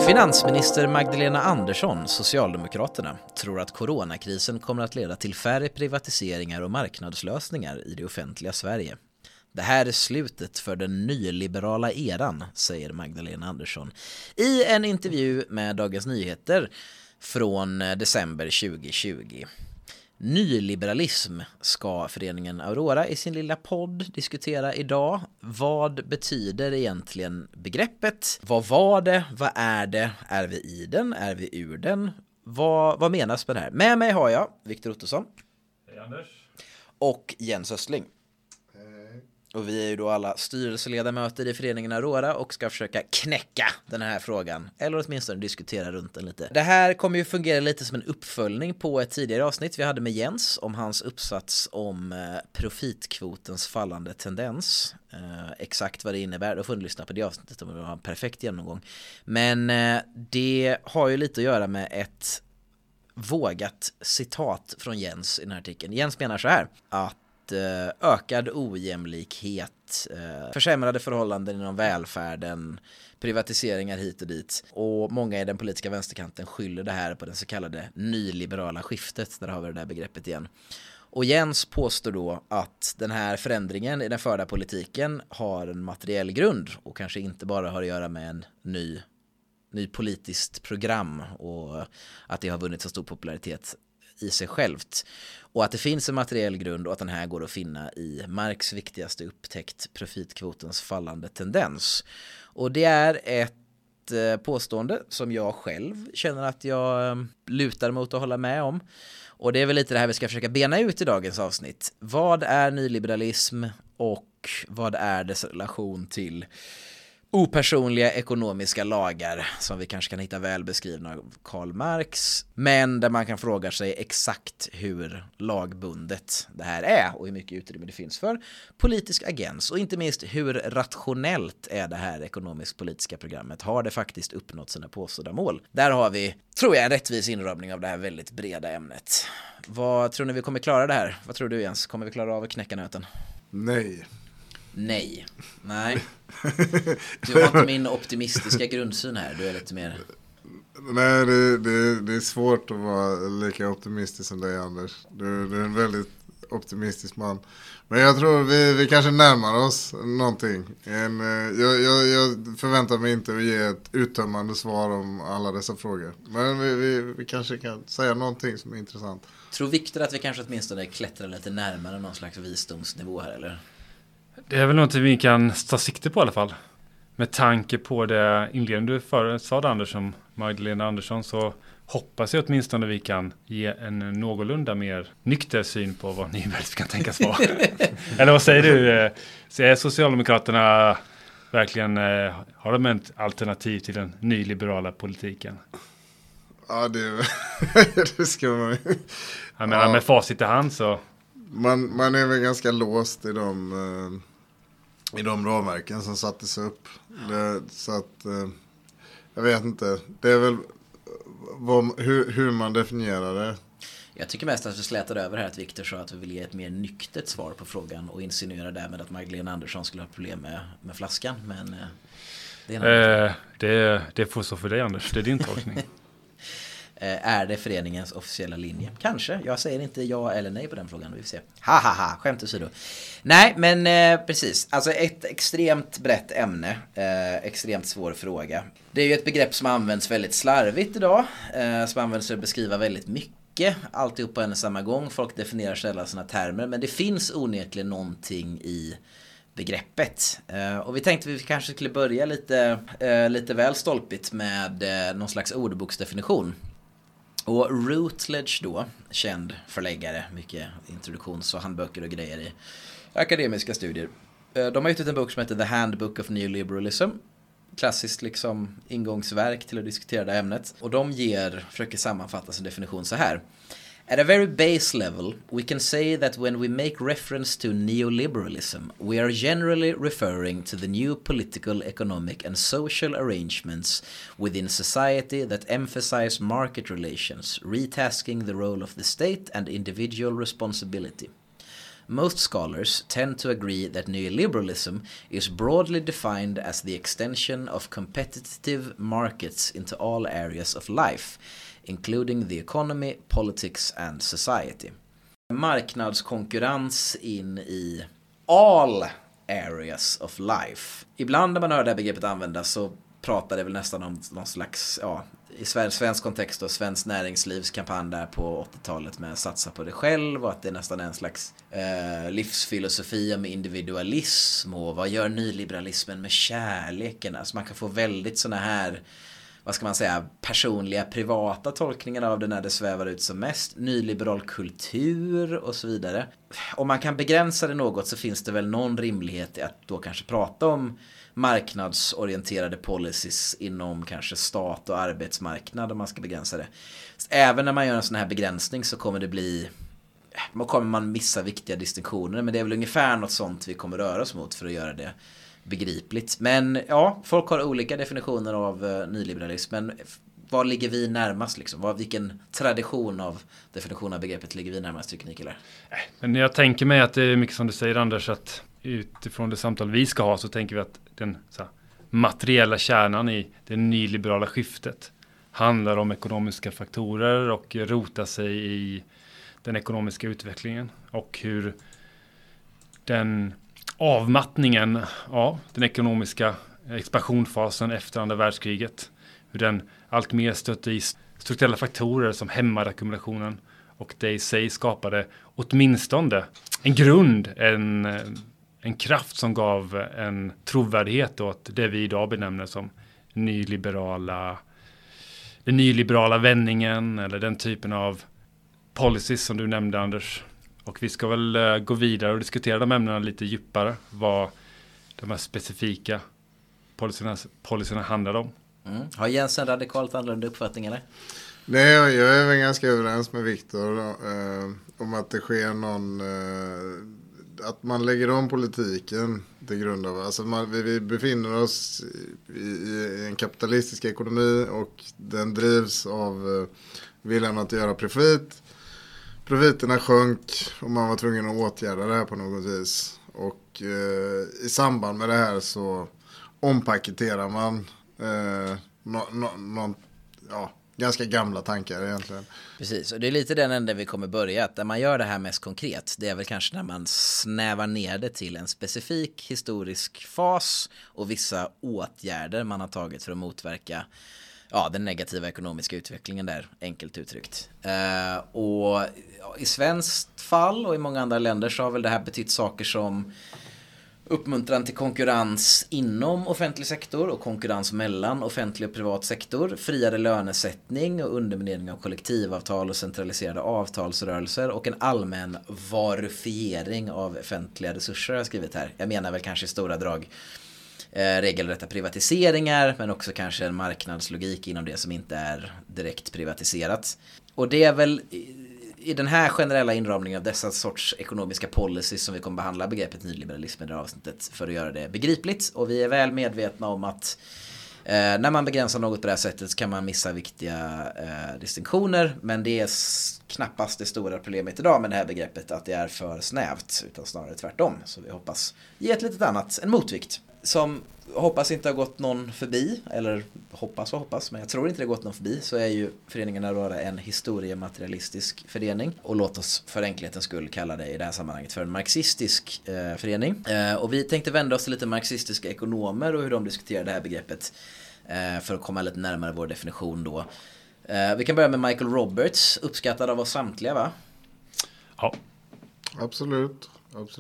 Finansminister Magdalena Andersson, Socialdemokraterna, tror att coronakrisen kommer att leda till färre privatiseringar och marknadslösningar i det offentliga Sverige. Det här är slutet för den nyliberala eran, säger Magdalena Andersson i en intervju med Dagens Nyheter från december 2020. Nyliberalism ska föreningen Aurora i sin lilla podd diskutera idag. Vad betyder egentligen begreppet? Vad var det? Vad är det? Är vi i den? Är vi ur den? Vad menas med det här? Med mig har jag Viktor Ottosson. Hej Anders. Och Jens Östling. Och vi är ju då alla styrelseledamöter i föreningen Aurora och ska försöka knäcka den här frågan. Eller åtminstone diskutera runt den lite. Det här kommer ju fungera lite som en uppföljning på ett tidigare avsnitt vi hade med Jens om hans uppsats om profitkvotens fallande tendens. Exakt vad det innebär, då får ni lyssna på det avsnittet om det var en perfekt genomgång. Men det har ju lite att göra med ett vågat citat från Jens i den här artikeln. Jens menar så här att ökad ojämlikhet, försämrade förhållanden inom välfärden, privatiseringar hit och dit. Och många i den politiska vänsterkanten skyller det här på den så kallade nyliberala skiftet. Där har vi det där begreppet igen. Och Jens påstår då att den här förändringen i den förda politiken har en materiell grund och kanske inte bara har att göra med en ny politiskt program och att det har vunnit så stor popularitet i sig självt. Och att det finns en materiell grund och att den här går att finna i Marx viktigaste upptäckt, profitkvotens fallande tendens. Och det är ett påstående som jag själv känner att jag lutar mot att hålla med om. Och det är väl lite det här vi ska försöka bena ut i dagens avsnitt. Vad är nyliberalism och vad är dess relation till opersonliga ekonomiska lagar som vi kanske kan hitta väl beskrivna av Karl Marx, men där man kan fråga sig exakt hur lagbundet det här är och hur mycket utrymme det finns för politisk agens och inte minst hur rationellt är det här ekonomisk-politiska programmet. Har det faktiskt uppnått sina påstådda mål? Där har vi, tror jag, en rättvis inramning av det här väldigt breda ämnet. Vad tror ni vi kommer klara det här? Vad tror du Jens? Kommer vi klara av att knäcka nöten? Nej. Nej. Du har inte min optimistiska grundsyn här. Du är lite mer... Nej, det är svårt att vara lika optimistisk som dig, Anders. Du är en väldigt optimistisk man. Men jag tror vi kanske närmar oss någonting. Jag förväntar mig inte att ge ett uttömmande svar om alla dessa frågor. Men vi kanske kan säga någonting som är intressant. Tror Viktor att vi kanske åtminstone klättrar lite närmare någon slags visdomsnivå här, eller? Det är väl något vi kan ta sikte på i alla fall. Med tanke på det inledande du förut sa, Anders, som Magdalena Andersson, så hoppas jag åtminstone vi kan ge en någorlunda mer nykter syn på vad nyliberalism kan tänkas vara. Eller vad säger du? Så är Socialdemokraterna verkligen, har de ett alternativ till den nyliberala politiken? Ja, det ska man. Jag menar, med facit i hand så... Man är väl ganska låst i de råmärken som sattes upp. Så att jag vet inte. Det är väl hur man definierar det. Jag tycker mest att vi slätar över här att Viktor sa att vi vill ge ett mer nyktert svar på frågan och insinuera därmed att Magdalena Andersson skulle ha problem med flaskan. Men det får så för dig, Anders. Det är din tolkning. Är det föreningens officiella linje? Kanske. Jag säger inte ja eller nej på den frågan. Vi får se. Hahaha, skämt åsido. Nej, men precis. Alltså ett extremt brett ämne. Extremt svår fråga. Det är ju ett begrepp som används väldigt slarvigt idag. Som används för att beskriva väldigt mycket. Alltihop på en och samma gång. Folk definierar sällan sina termer. Men det finns onekligen någonting i begreppet. Och vi tänkte att vi kanske skulle börja lite väl stolpigt med någon slags ordboksdefinition. Och Routledge då, känd förläggare, mycket introduktions- och handböcker och grejer i akademiska studier. De har utgett en bok som heter The Handbook of Neoliberalism. Klassiskt liksom ingångsverk till att diskutera det här ämnet. Och de försöker sammanfatta sin definition så här. At a very base level, we can say that when we make reference to neoliberalism, we are generally referring to the new political, economic and social arrangements within society that emphasize market relations, retasking the role of the state and individual responsibility. most scholars tend to agree that neoliberalism is broadly defined as the extension of competitive markets into all areas of life, including the economy, politics and society. Marknadskonkurrens in i all areas of life. Ibland när man hör det här begreppet användas så pratar det väl nästan om någon slags, i svensk kontext och svensk näringslivskampanj där på 80-talet med att satsa på det själv, och att det är nästan en slags livsfilosofi med individualism, och vad gör nyliberalismen med kärleken? Alltså man kan få väldigt såna här, vad ska man säga, personliga, privata tolkningar av det när det svävar ut som mest. Nyliberal kultur och så vidare. Om man kan begränsa det något så finns det väl någon rimlighet i att då kanske prata om marknadsorienterade policies inom kanske stat och arbetsmarknad, om man ska begränsa det. Även när man gör en sån här begränsning så kommer man missa viktiga distinktioner, men det är väl ungefär något sånt vi kommer röra oss mot för att göra det begripligt. Men ja, folk har olika definitioner av nyliberalismen. Vad ligger vi närmast liksom? Vilken tradition av definition av begreppet ligger vi närmast, tycker ni killar? Men jag tänker mig att det är mycket som du säger, Anders, att utifrån det samtal vi ska ha så tänker vi att den materiella kärnan i det nyliberala skiftet handlar om ekonomiska faktorer och rotar sig i den ekonomiska utvecklingen, och hur den avmattningen, den ekonomiska expansionfasen efter andra världskriget, hur den allt mer stötte i strukturella faktorer som hämmade ackumulationen, och det i sig skapade åtminstone en grund, en kraft som gav en trovärdighet åt det vi idag benämner som den nyliberala vändningen, eller den typen av policies som du nämnde, Anders. Och vi ska väl gå vidare och diskutera de ämnena lite djupare, vad de här specifika policyerna handlar om. Har Jens en radikalt annorlunda uppfattning, eller? Nej, jag är väl ganska överens med Viktor om att det sker att man lägger om politiken till grund av, alltså vi befinner oss i en kapitalistisk ekonomi, och den drivs av viljan att göra profit. Profiterna sjönk och man var tvungen att åtgärda det här på något vis. Och i samband med det här så ompaketerar man ganska gamla tankar egentligen. Precis, och det är lite den änden vi kommer börja. Att när man gör det här mest konkret, det är väl kanske när man snävar ner det till en specifik historisk fas och vissa åtgärder man har tagit för att motverka den negativa ekonomiska utvecklingen där, enkelt uttryckt. Och i svenskt fall och i många andra länder så har väl det här betytt saker som uppmuntran till konkurrens inom offentlig sektor och konkurrens mellan offentlig och privat sektor, friare lönesättning och underminering av kollektivavtal och centraliserade avtalsrörelser, och en allmän varufiering av offentliga resurser, har jag skrivit här. Jag menar väl kanske i stora drag regelrätta privatiseringar, men också kanske en marknadslogik inom det som inte är direkt privatiserat. Och det är väl i den här generella inramningen av dessa sorts ekonomiska policies som vi kommer behandla begreppet nyliberalism i det här avsnittet, för att göra det begripligt. Och vi är väl medvetna om att när man begränsar något på det här sättet så kan man missa viktiga distinktioner, men det är knappast det stora problemet idag med det här begreppet, att det är för snävt, utan snarare tvärtom. Så vi hoppas ge ett litet annat, en motvikt som hoppas inte har gått någon förbi, eller hoppas, men jag tror inte det har gått någon förbi, så är ju föreningen Aurora en historiematerialistisk förening, och låt oss för enkelhetens skull kalla det i det här sammanhanget för en marxistisk förening. Och vi tänkte vända oss till lite marxistiska ekonomer och hur de diskuterar det här begreppet för att komma lite närmare vår definition då. Vi kan börja med Michael Roberts, uppskattad av oss samtliga, va? Ja. Absolut.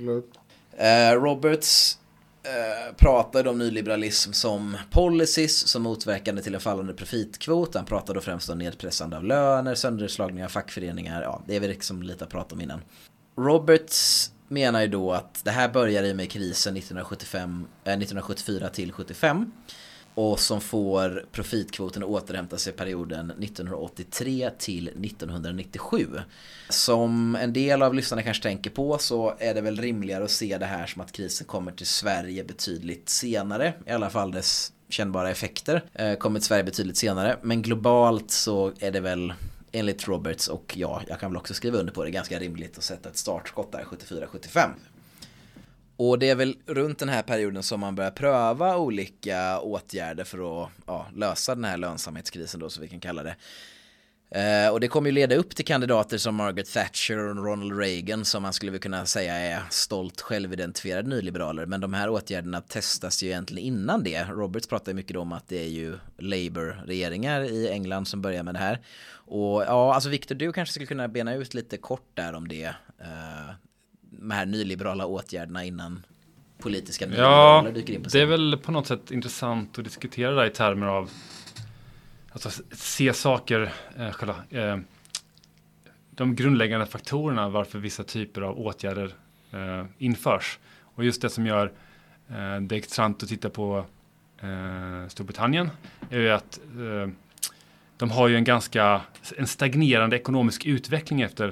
Roberts pratade om nyliberalism som policies som motverkande till en fallande profitkvot. Han pratade då främst om nedpressande av löner, sönderslagning av fackföreningar. Det är väl liksom lite att prata om innan. Roberts menar ju då att det här började med krisen 1974 till 75, och som får profitkvoten att återhämta sig i perioden 1983 till 1997. Som en del av lyssnarna kanske tänker på, så är det väl rimligare att se det här som att krisen kommer till Sverige betydligt senare. I alla fall dess kännbara effekter kommer till Sverige betydligt senare. Men globalt så är det väl enligt Roberts, och ja, jag kan väl också skriva under på det, ganska rimligt att sätta ett startskott där 74-75. Och det är väl runt den här perioden som man börjar pröva olika åtgärder för att lösa den här lönsamhetskrisen då, så vi kan kalla det. Och det kommer ju leda upp till kandidater som Margaret Thatcher och Ronald Reagan, som man skulle kunna säga är stolt självidentifierade nyliberaler. Men de här åtgärderna testas ju egentligen innan det. Roberts pratar mycket om att det är ju Labour-regeringar i England som börjar med det här. Och ja, alltså Victor, du kanske skulle kunna bena ut lite kort där om det. De här nyliberala åtgärderna innan politiska nyliberaler dyker in på scenen. Det är väl på något sätt intressant att diskutera det i termer av alltså se saker, de grundläggande faktorerna varför vissa typer av åtgärder införs. Och just det som gör det intressant att titta på Storbritannien är ju att de har ju en stagnerande ekonomisk utveckling efter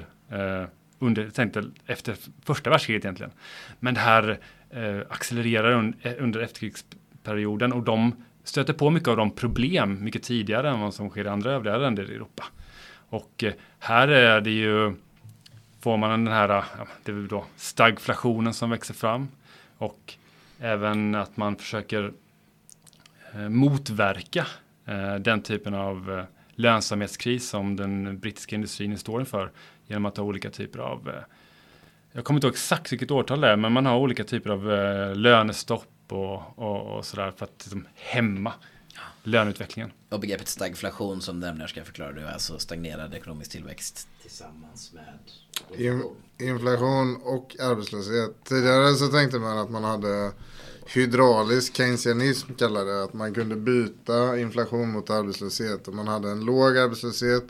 första världskriget egentligen. Men det här accelererar under efterkrigsperioden, och de stöter på mycket av de problem mycket tidigare än vad som sker i andra övriga länder i Europa. Och här är det ju, får man den här, det är då stagflationen som växer fram, och även att man försöker motverka den typen av lönsamhetskris som den brittiska industrin står inför genom att ha olika typer av, jag kommer inte ihåg exakt vilket årtal det är, men man har olika typer av lönestopp och sådär för att liksom hämma löneutvecklingen. Och begreppet stagflation som nämner ska jag förklara, det är alltså stagnerad ekonomisk tillväxt tillsammans med inflation och arbetslöshet. Tidigare så tänkte man att man hade hydraulisk keynesianism, kallade det, att man kunde byta inflation mot arbetslöshet. Om man hade en låg arbetslöshet,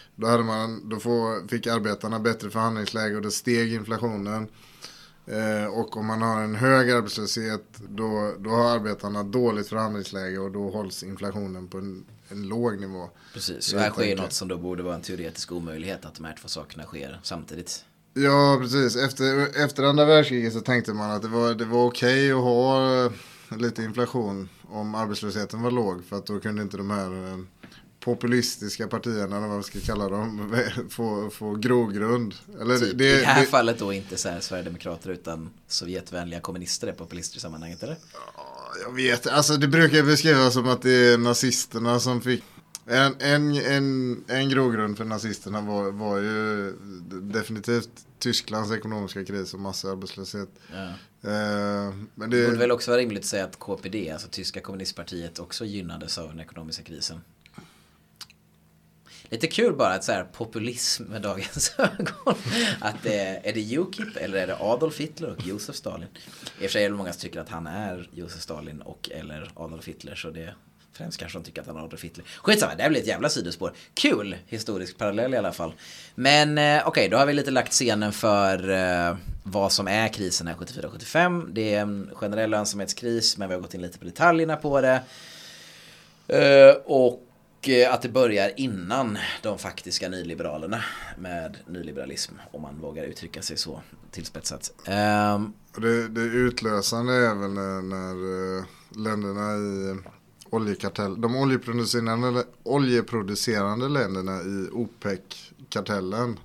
då fick arbetarna bättre förhandlingsläge och då steg inflationen. Och om man har en hög arbetslöshet, då har arbetarna dåligt förhandlingsläge och då hålls inflationen på en låg nivå. Precis, så här sker något som då borde vara en teoretisk omöjlighet, att de här två sakerna sker samtidigt. Ja, precis. Efter andra världskriget så tänkte man att det var okej att ha lite inflation om arbetslösheten var låg, för att då kunde inte de här populistiska partierna, eller vad man ska kalla dem, få grogrund. Eller typ, i det här fallet då inte så här Sverigedemokrater utan Sovjetvänliga kommunister är populister i sammanhanget, eller? Ja, jag vet. Alltså det brukar beskrivas som att det är nazisterna som fick en grogrund för nazisterna var ju definitivt Tysklands ekonomiska kris och massarbetslöshet. Ja. Men det borde väl också vara rimligt att säga att KPD, alltså tyska kommunistpartiet, också gynnades av den ekonomiska krisen. Lite kul bara att så här populism med dagens ögon. Att är det UKIP eller är det Adolf Hitler och Josef Stalin? I och för sig är det många som tycker att han är Josef Stalin och eller Adolf Hitler, så det främst kanske de tycker att han är Adolf Hitler. Skitsamma, det här blir ett jävla sidospår. Kul historisk parallell i alla fall. Men okej, då har vi lite lagt scenen för vad som är krisen här 74-75. Det är en generell lönsamhetskris, men vi har gått in lite på detaljerna på det. Och att det börjar innan de faktiska nyliberalerna med nyliberalism, om man vågar uttrycka sig så tillspetsat. Det utlösande är väl när länderna i oljekartell, de oljeproducerande länderna i OPEC-kartellen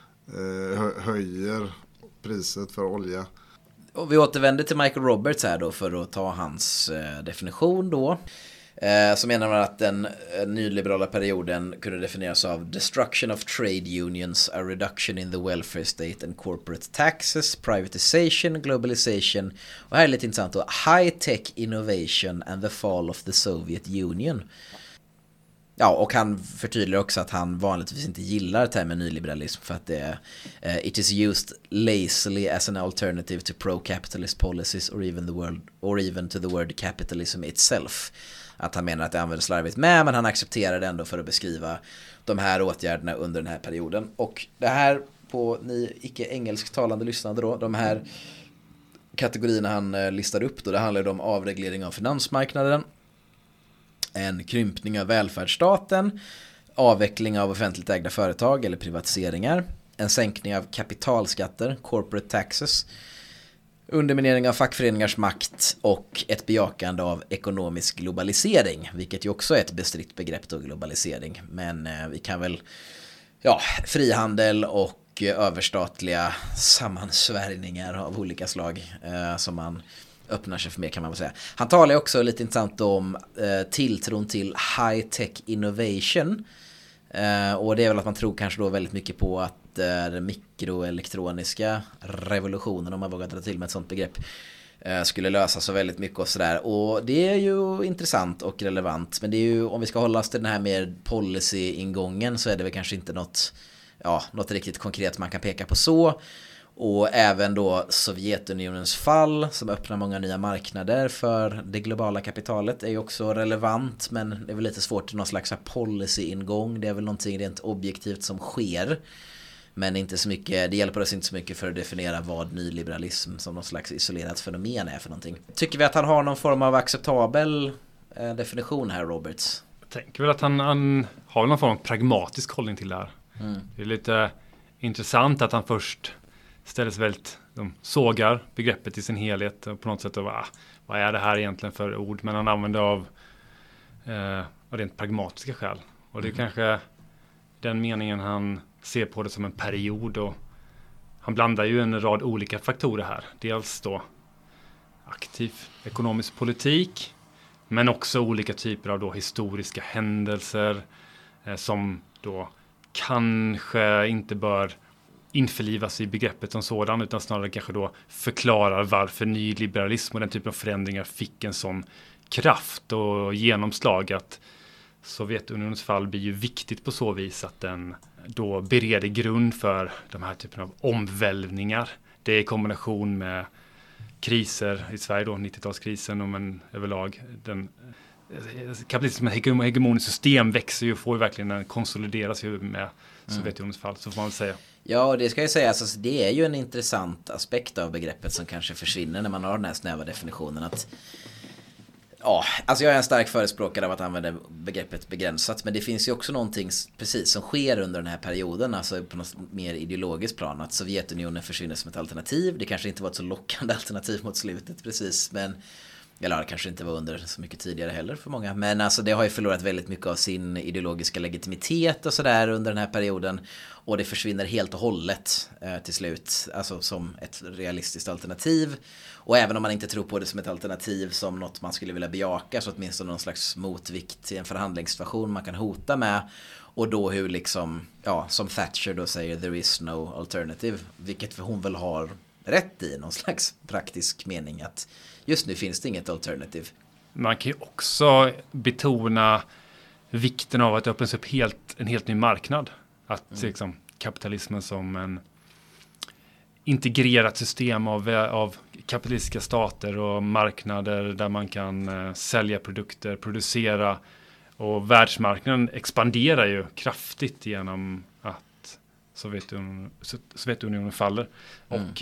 höjer priset för olja. Och vi återvänder till Michael Roberts här då för att ta hans definition då. Så menar man att den nyliberala perioden kunde definieras av destruction of trade unions, a reduction in the welfare state and corporate taxes, privatization, globalization, och här är lite intressant då, high-tech innovation and the fall of the Soviet Union. Ja, och han förtydligar också att han vanligtvis inte gillar termen nyliberalism för att det är it is used lazily as an alternative to pro-capitalist policies or even to the word capitalism itself. Att han menar att det används slarvigt med, men han accepterar det ändå för att beskriva de här åtgärderna under den här perioden. Och det här, på ni icke-engelsktalande lyssnande då, de här kategorierna han listar upp då, det handlar om avreglering av finansmarknaden, en krympning av välfärdsstaten, avveckling av offentligt ägda företag eller privatiseringar, en sänkning av kapitalskatter, corporate taxes, underminering av fackföreningars makt och ett bejakande av ekonomisk globalisering, vilket ju också är ett bestritt begrepp då, globalisering. Men vi kan väl frihandel och överstatliga sammansvärjningar av olika slag som man öppnar sig för mer, kan man väl säga. Han talar också lite intressant om tilltron till high-tech innovation. Och det är väl att man tror kanske då väldigt mycket på att den mikroelektroniska revolutionen, om man vågar dra till med ett sånt begrepp, skulle lösa så väldigt mycket och sådär. Och det är ju intressant och relevant. Men det är ju, om vi ska hålla oss till den här mer policy-ingången, så är det väl kanske inte något riktigt konkret man kan peka på så. Och även då Sovjetunionens fall, som öppnar många nya marknader för det globala kapitalet, är ju också relevant. Men det är väl lite svårt till någon slags policy-ingång. Det är väl någonting rent objektivt som sker. Men inte så mycket, det hjälper oss inte så mycket för att definiera vad nyliberalism som någon slags isolerat fenomen är för någonting. Tycker vi att han har någon form av acceptabel definition här, Roberts? Jag tänker väl att han har någon form av pragmatisk hållning till det här. Det är lite intressant att han först ställer sig väldigt, de sågar begreppet i sin helhet och på något sätt, vad är det här egentligen för ord? Men han använder av rent pragmatiska skäl. Och det är kanske den meningen han ser på det som en period, och han blandar ju en rad olika faktorer här. Dels då aktiv ekonomisk politik, men också olika typer av då historiska händelser som då kanske inte bör införlivas i begreppet som sådan, utan snarare kanske då förklarar varför nyliberalism och den typen av förändringar fick en sån kraft och genomslag. Att Sovjetunionens fall blir ju viktigt på så vis att den då bereder grund för de här typen av omvälvningar. Det är i kombination med kriser i Sverige då, 90-talskrisen, men överlag den kapitalismen, hegemoniskt system växer ju och får ju verkligen konsolideras ju med Sovjetunionens fall, så får man väl säga. Ja, och det ska jag säga, alltså, det är ju en intressant aspekt av begreppet som kanske försvinner när man har den här snäva definitionen. Att alltså jag är en stark förespråkare av att använda begreppet begränsat, men det finns ju också någonting precis som sker under den här perioden, alltså på något mer ideologiskt plan, att Sovjetunionen försvinner som ett alternativ. Det kanske inte var ett så lockande alternativ mot slutet precis, men eller det kanske inte var under så mycket tidigare heller för många. Men alltså det har ju förlorat väldigt mycket av sin ideologiska legitimitet och sådär under den här perioden. Och det försvinner helt och hållet till slut. Alltså som ett realistiskt alternativ. Och även om man inte tror på det som ett alternativ som något man skulle vilja bejaka, så åtminstone någon slags motvikt till en förhandlingssituation man kan hota med. Och då hur liksom, som Thatcher då säger, there is no alternative. Vilket hon väl har rätt i någon slags praktisk mening, att just nu finns det inget alternativ. Man kan ju också betona vikten av att det öppnas upp en helt ny marknad. Att liksom, kapitalismen som en integrerat system av kapitalistiska stater och marknader där man kan sälja produkter, producera, och världsmarknaden expanderar ju kraftigt genom att Sovjetunionen faller och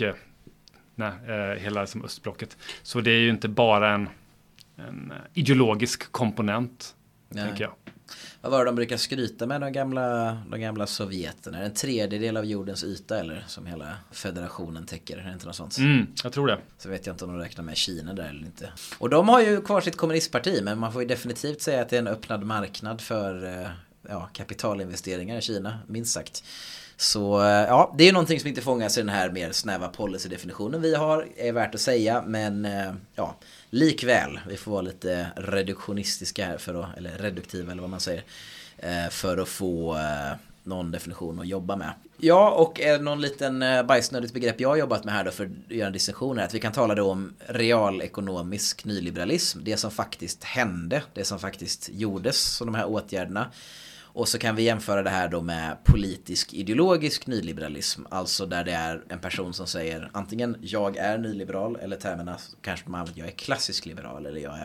hela som östblocket. Så det är ju inte bara en ideologisk komponent, tänker jag. Vad var det de brukar skryta med, de gamla sovjeterna? En tredjedel av jordens yta, eller som hela federationen täcker, är det inte något sånt? Jag tror det. Så vet jag inte om de räknar med Kina där eller inte. Och de har ju kvar sitt kommunistparti, men man får ju definitivt säga att det är en öppnad marknad för kapitalinvesteringar i Kina, minst sagt. Så det är ju någonting som inte fångas i den här mer snäva policy-definitionen vi har, är värt att säga, men likväl, vi får vara lite reduktionistiska här eller reduktiva eller vad man säger, för att få någon definition att jobba med. Ja, och någon liten bajsnödigt begrepp jag har jobbat med här då för att göra en distinktion är att vi kan tala då om realekonomisk nyliberalism, det som faktiskt hände, det som faktiskt gjordes, så de här åtgärderna. Och så kan vi jämföra det här då med politisk ideologisk nyliberalism, alltså där det är en person som säger antingen jag är nyliberal, eller termerna kanske man jag är klassisk liberal,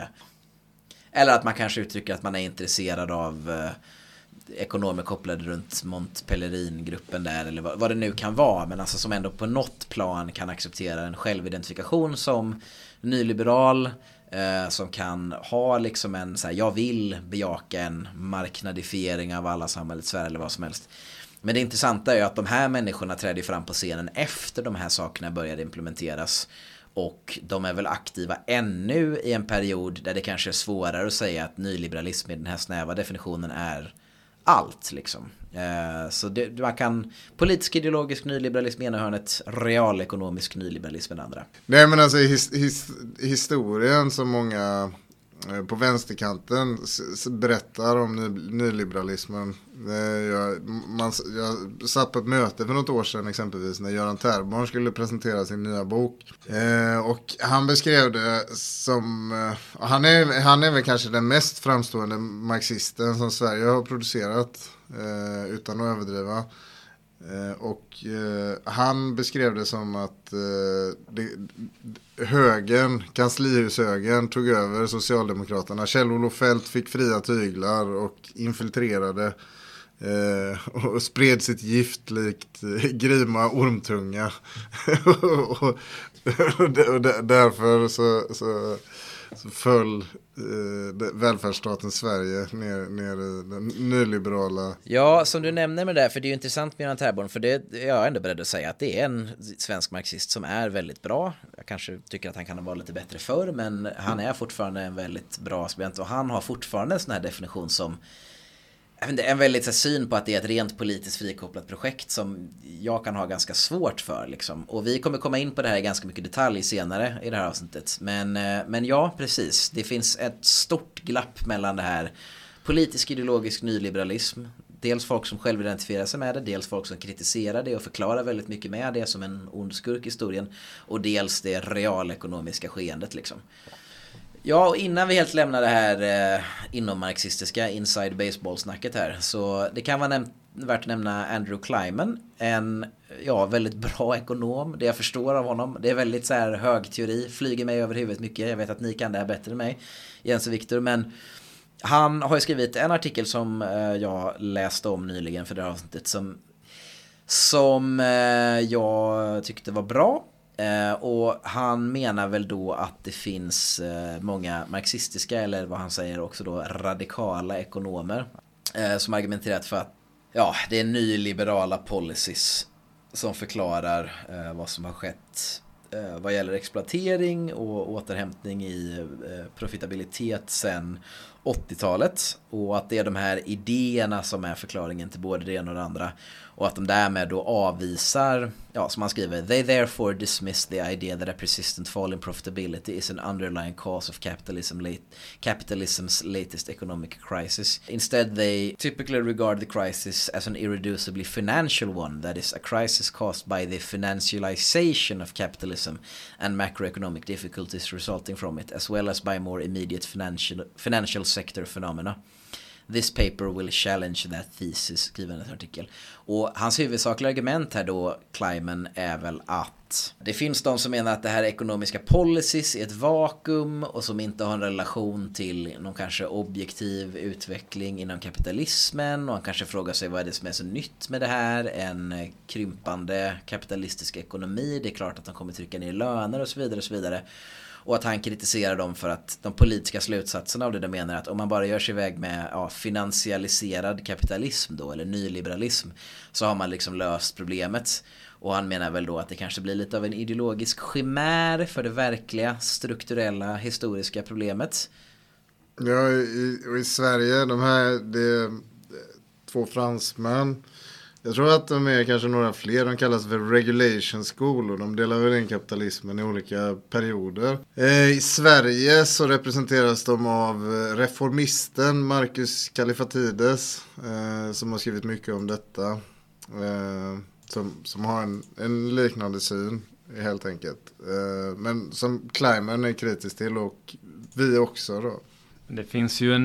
eller att man kanske uttrycker att man är intresserad av ekonomer kopplade runt Mont-Pelerin-gruppen där, eller vad det nu kan vara, men alltså som ändå på något plan kan acceptera en självidentifikation som nyliberal, som kan ha liksom en så här, jag vill bejaka en marknadifiering av alla samhällets sfärer eller vad som helst. Men det intressanta är ju att de här människorna trädde fram på scenen efter de här sakerna började implementeras, och de är väl aktiva ännu i en period där det kanske är svårare att säga att nyliberalism i den här snäva definitionen är allt liksom. Så man kan politisk ideologisk nyliberalism ena hörnet, realekonomisk nyliberalism den andra. Nej, men alltså historien som många på vänsterkanten berättar om nyliberalismen. Jag satt på ett möte för något år sedan exempelvis när Göran Terborn skulle presentera sin nya bok. Och han beskrev det som, han är väl kanske den mest framstående marxisten som Sverige har producerat, utan att överdriva. Och han beskrev det som att kanslihushögern tog över Socialdemokraterna. Kjell-Olof Feldt fick fria tyglar och infiltrerade och spred sitt gift likt grima ormtunga. och därför så föll välfärdsstaten Sverige ner i den nyliberala. Ja, som du nämner med det där, för det är ju intressant med Göran Terborn, för det är jag ändå beredd att säga att det är en svensk marxist som är väldigt bra. Jag kanske tycker att han kan vara lite bättre förr, men han är fortfarande en väldigt bra skribent och han har fortfarande en sån här definition som en väldigt så syn på att det är ett rent politiskt frikopplat projekt som jag kan ha ganska svårt för liksom. Och vi kommer komma in på det här i ganska mycket detalj senare i det här avsnittet. Men ja, precis. Det finns ett stort glapp mellan det här politisk ideologisk nyliberalism. Dels folk som själv identifierar sig med det, dels folk som kritiserar det och förklarar väldigt mycket med det som en ond skurk i historien. Och dels det realekonomiska skeendet liksom. Ja, och innan vi helt lämnar det här inom marxistiska inside baseball-snacket här, så det kan vara värt att nämna Andrew Kleiman, en väldigt bra ekonom. Det jag förstår av honom, det är väldigt så här hög teori, flyger mig över huvudet mycket. Jag vet att ni kan det här bättre än mig, Jens och Viktor, men han har ju skrivit en artikel som jag läste om nyligen för det här avsnittet som jag tyckte var bra. Och han menar väl då att det finns många marxistiska, eller vad han säger också då radikala ekonomer som argumenterat för att det är nyliberala policies som förklarar vad som har skett vad gäller exploatering och återhämtning i profitabilitet sedan 80-talet, och att det är de här idéerna som är förklaringen till både det ena och det andra, och att de därmed då avvisar, som man skriver, they therefore dismiss the idea that a persistent fall in profitability is an underlying cause of capitalism's latest economic crisis. Instead, they typically regard the crisis as an irreducibly financial one, that is, a crisis caused by the financialization of capitalism and macroeconomic difficulties resulting from it, as well as by more immediate financial sector phenomena. This paper will challenge that thesis, skriver en artikel. Och hans huvudsakliga argument här då, Kleiman, är väl att det finns de som menar att det här ekonomiska policies är ett vakuum och som inte har en relation till någon kanske objektiv utveckling inom kapitalismen, och han kanske frågar sig vad är det som är så nytt med det här, en krympande kapitalistisk ekonomi, det är klart att de kommer trycka ner löner och så vidare och så vidare. Och att han kritiserar dem för att de politiska slutsatserna av det de menar att om man bara gör sig iväg med finansialiserad kapitalism då, eller nyliberalism, så har man liksom löst problemet. Och han menar väl då att det kanske blir lite av en ideologisk chimär för det verkliga strukturella historiska problemet. Ja, i Sverige, det är två fransmän. Jag tror att de är kanske några fler. De kallas för regulation school och de delar väl in kapitalismen i olika perioder. I Sverige så representeras de av reformisten Marcus Kallifatides, som har skrivit mycket om detta. Som har en liknande syn helt enkelt. Men som Kleiman är kritisk till, och vi också då. Det finns ju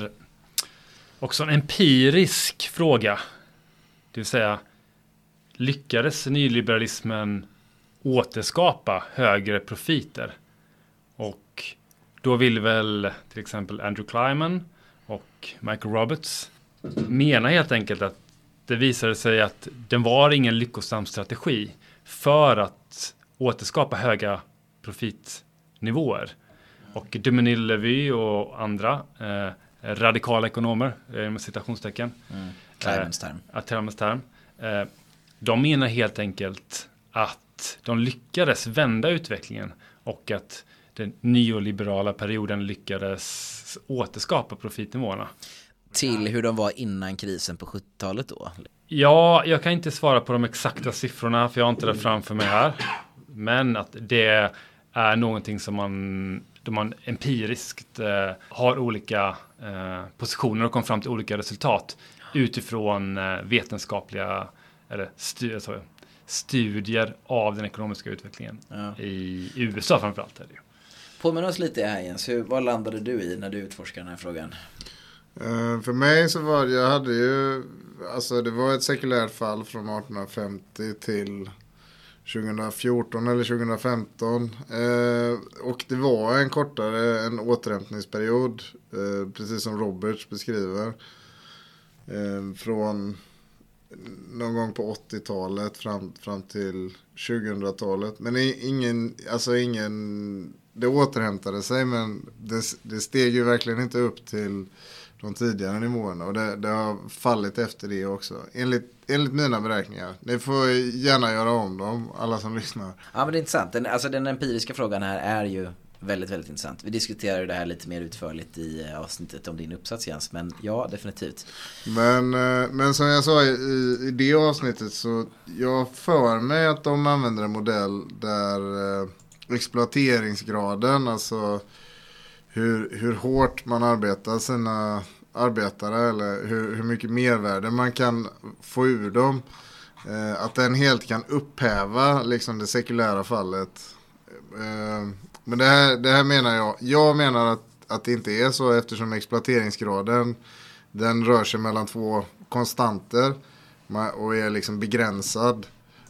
också en empirisk fråga. Det vill säga, lyckades nyliberalismen återskapa högre profiter? Och då vill väl till exempel Andrew Kleiman och Michael Roberts mena helt enkelt att det visade sig att den var ingen lyckosam strategi för att återskapa höga profitnivåer. Och Dumenil-Levy och andra radikala ekonomer, med citationstecken, Kleimans term. De menar helt enkelt att de lyckades vända utvecklingen och att den neoliberala perioden lyckades återskapa profitnivåerna. till hur de var innan krisen på 70-talet då? Ja, jag kan inte svara på de exakta siffrorna för jag har inte det framför mig här. Men att det är någonting som man empiriskt har olika positioner och kommer fram till olika resultat utifrån vetenskapliga eller studier av den ekonomiska utvecklingen i USA framförallt. Är det ju. Påminner oss lite här Jens, vad landade du i när du utforskade den här frågan? För mig så var det var ett sekulärt fall från 1850 till 2014 eller 2015 och det var en återhämtningsperiod precis som Roberts beskriver från någon gång på 80-talet fram till 2000-talet, men det återhämtade sig, men det steg ju verkligen inte upp till de tidigare nivåerna och det har fallit efter det också. Enligt mina beräkningar. Ni får gärna göra om dem, alla som lyssnar. Ja, men det är intressant. Den empiriska frågan här är ju väldigt, väldigt intressant. Vi diskuterar det här lite mer utförligt i avsnittet om din uppsats Jens, men ja, definitivt. Men som jag sa i det avsnittet så jag för mig att de använder en modell där exploateringsgraden, alltså hur hårt man arbetar sina arbetare eller hur mycket mervärde man kan få ur dem, att den helt kan upphäva liksom det sekulära fallet. Men det här menar jag menar att det inte är så, eftersom exploateringsgraden den rör sig mellan två konstanter och är liksom begränsad.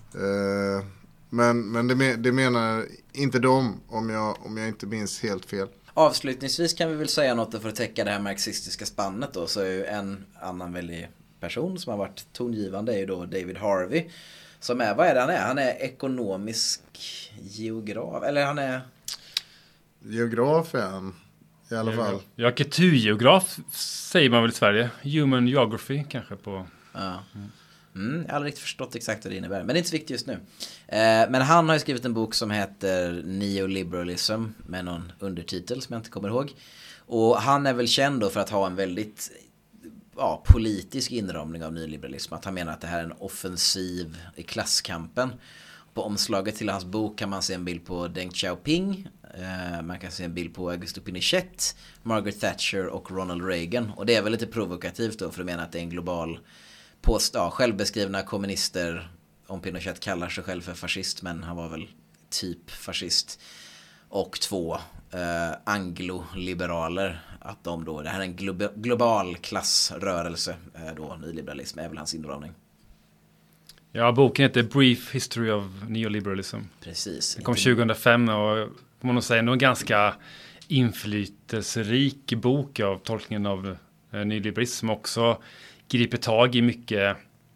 Men det menar inte de, om jag inte minns helt fel. Avslutningsvis kan vi väl säga något för att täcka det här marxistiska spannet då, så är ju en annan väldigt person som har varit tongivande är ju då David Harvey, som är, vad är det han är? Han är ekonomisk geograf, eller han är... Geograf är han, i alla fall. Ja, kulturgeograf säger man väl i Sverige. Human geography kanske på... Ja. Jag har aldrig riktigt förstått exakt vad det innebär, men det är inte så viktigt just nu. Men han har ju skrivit en bok som heter Neoliberalism med någon undertitel som jag inte kommer ihåg. Och han är väl känd då för att ha en väldigt politisk inramning av nyliberalism. Att han menar att det här är en offensiv i klasskampen. På omslaget till hans bok kan man se en bild på Deng Xiaoping. Man kan se en bild på Augusto Pinochet, Margaret Thatcher och Ronald Reagan. Och det är väl lite provokativt då, för att mena att det är en global självbeskrivna kommunister. Om Pinochet kallar sig själv för fascist, men han var väl typ fascist. Och 2 angloliberaler, att de då, det här är en global klassrörelse då, nyliberalism är väl hans inramning. Ja, boken heter Brief History of Neoliberalism. Precis. Den kom 2005 och får man nog säga en ganska inflytelserik bok av tolkningen av nyliberalism, också griper tag i mycket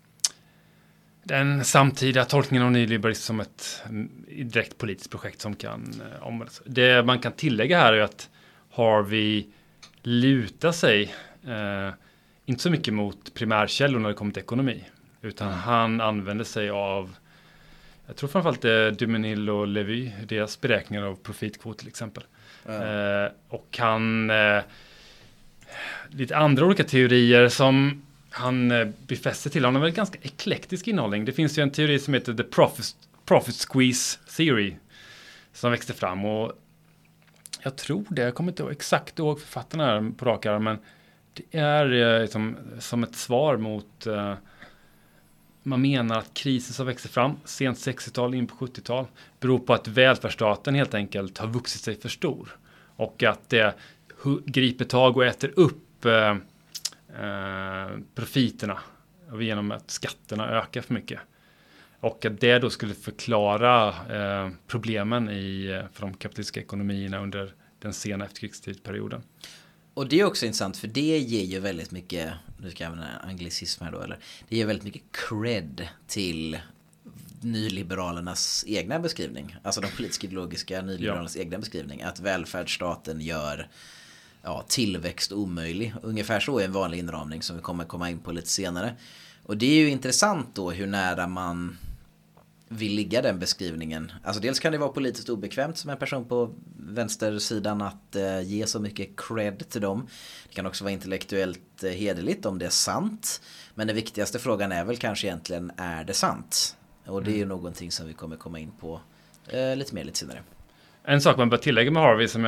den samtida tolkningen av nyliberalism som ett direkt politiskt projekt som kan omvandlas. Det man kan tillägga här är att Harvey lutar sig inte så mycket mot primärkällor när det kommer till ekonomi, utan han använder sig av, jag tror framförallt det är Dumenil och Levy, deras beräkningar av profitkvot till exempel. Och han lite andra olika teorier som han befäster till. Han har väl ganska eklektisk innehållning. Det finns ju en teori som heter The Profit Squeeze Theory som växte fram, och jag tror det, jag kommer inte exakt ihåg författarna här på rak arm, men det är som ett svar mot man menar att krisen som växer fram sent 60-tal in på 70-tal beror på att välfärdsstaten helt enkelt har vuxit sig för stor, och att det griper tag och äter upp profiterna genom att skatterna ökar för mycket. Och att det då skulle förklara problemen för de kapitalistiska ekonomierna under den sena efterkrigstidperioden. Och det är också intressant, för det ger ju väldigt mycket, nu ska jag använda anglicism här då, eller det ger väldigt mycket cred till nyliberalernas egna beskrivning, alltså de politisk-ideologiska nyliberalernas egna beskrivning, att välfärdsstaten gör tillväxt omöjlig. Ungefär så är en vanlig inramning som vi kommer komma in på lite senare. Och det är ju intressant då hur nära vill ligga den beskrivningen. Alltså dels kan det vara politiskt obekvämt som en person på vänstersidan att ge så mycket cred till dem. Det kan också vara intellektuellt hederligt om det är sant. Men den viktigaste frågan är väl kanske egentligen, är det sant? Och det är ju någonting som vi kommer komma in på lite senare. En sak man bör tillägga med Harvey som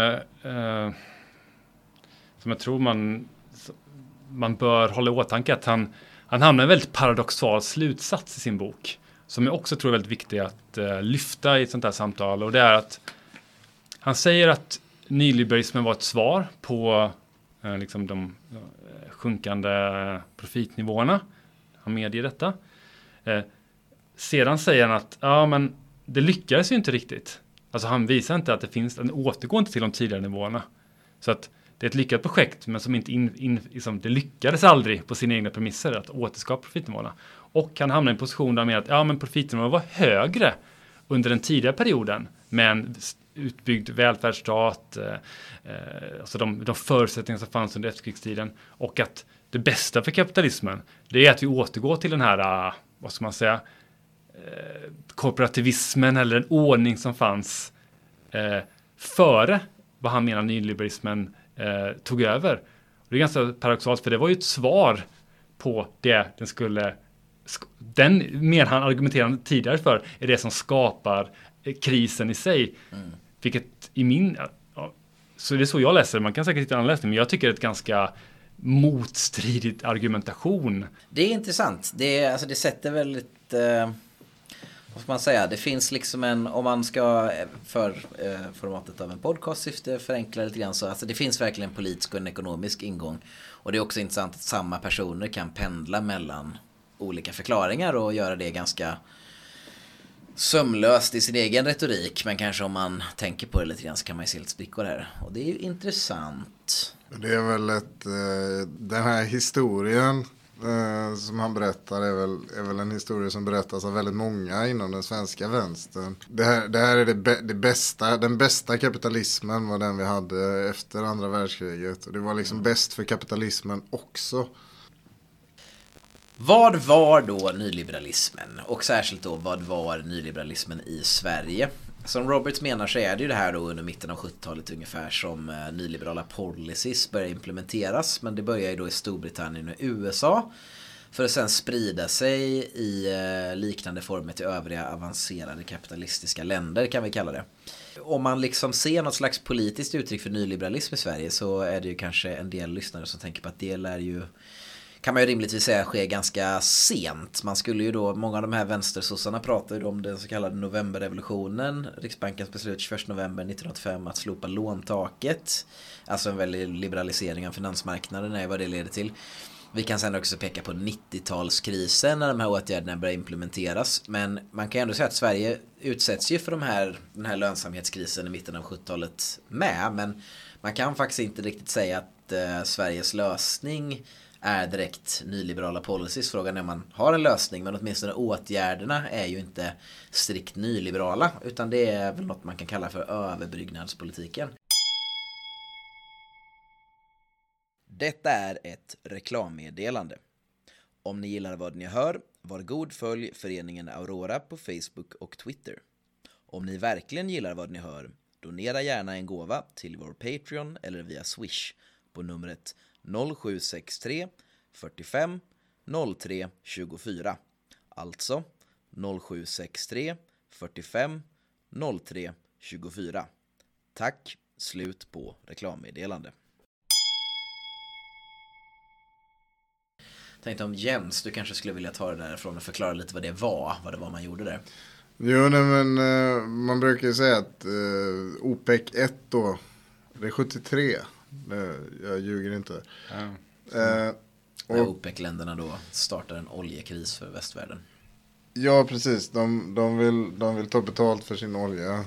jag tror man bör hålla i åtanke, att han hamnar en väldigt paradoxal slutsats i sin bok. Som jag också tror är väldigt viktig att lyfta i ett sånt här samtal. Och det är att han säger att nyliberalismen var ett svar på liksom de sjunkande profitnivåerna. Han medger detta. Sedan säger han att men det lyckades ju inte riktigt. Alltså han visar inte att det finns en återgång till de tidigare nivåerna. Så att det är ett lyckat projekt, men som inte liksom, det lyckades aldrig på sina egna premisser att återskapa profitnivåerna. Och han hamnar i en position där med att men profitnivåerna var högre under den tidiga perioden med en utbyggd välfärdsstat, alltså de förutsättningar som fanns under efterkrigstiden, och att det bästa för kapitalismen, det är att vi återgår till den här, vad ska man säga, korporativismen eller en ordning som fanns före vad han menar nyliberalismen tog över. Och det är ganska paradoxalt, för det var ju ett svar på det den mer han argumenterade tidigare för är det som skapar krisen i sig. Vilket så det är så jag läser, man kan säkert hitta annan läsning, men jag tycker det är ett ganska motstridigt argumentation. Det är intressant. Det sätter väldigt vad ska man säga, det finns liksom om man ska för formatet av en podcast syfte förenkla lite grann, så alltså det finns verkligen en politisk och en ekonomisk ingång. Och det är också intressant att samma personer kan pendla mellan olika förklaringar och göra det ganska sömlöst i sin egen retorik. Men kanske om man tänker på det lite grann så kan man ju se lite sprickor här. Och det är ju intressant. Det är väl den här historien som han berättar är väl en historia som berättas av väldigt många inom den svenska vänstern. Det här är den bästa kapitalismen var den vi hade efter andra världskriget. Och det var liksom bäst för kapitalismen också. Vad var då nyliberalismen? Och särskilt då, vad var nyliberalismen i Sverige? Som Roberts menar så är det ju det här då under mitten av 70-talet ungefär som nyliberala policies börjar implementeras. Men det börjar ju då i Storbritannien och USA för att sen sprida sig i liknande former till övriga avancerade kapitalistiska länder, kan vi kalla det. Om man liksom ser något slags politiskt uttryck för nyliberalism i Sverige så är det ju kanske en del lyssnare som tänker på att det lär ju, kan man ju rimligtvis säga, ske ganska sent. Man skulle ju då, många av de här vänstersossarna pratar ju om den så kallade novemberrevolutionen, Riksbankens beslut 21 november 1985 att slopa låntaket, alltså en väldig liberalisering av finansmarknaden är vad det leder till. Vi kan sen också peka på 90-talskrisen när de här åtgärderna börjar implementeras, men man kan ändå säga att Sverige utsätts ju för den här lönsamhetskrisen i mitten av 70-talet med, men man kan faktiskt inte riktigt säga att Sveriges lösning är direkt nyliberala policies. Frågan är om man har en lösning, men åtminstone åtgärderna är ju inte strikt nyliberala, utan det är väl något man kan kalla för överbyggnadspolitiken. Detta är ett reklammeddelande. Om ni gillar vad ni hör, var god följ föreningen Aurora på Facebook och Twitter. Om ni verkligen gillar vad ni hör, donera gärna en gåva till vår Patreon eller via Swish på numret 0763 45 03 24. Alltså 0763 45 03 24. Tack, slut på reklammeddelande. Tänkte om Jens, du kanske skulle vilja ta det därifrån och förklara lite vad det var man gjorde där. Jo, nej, men man brukar ju säga att OPEC 1 då, det är 73. Jag ljuger inte. Och OPEC-länderna då startar en oljekris för västvärlden. Ja, precis. De vill ta betalt för sin olja.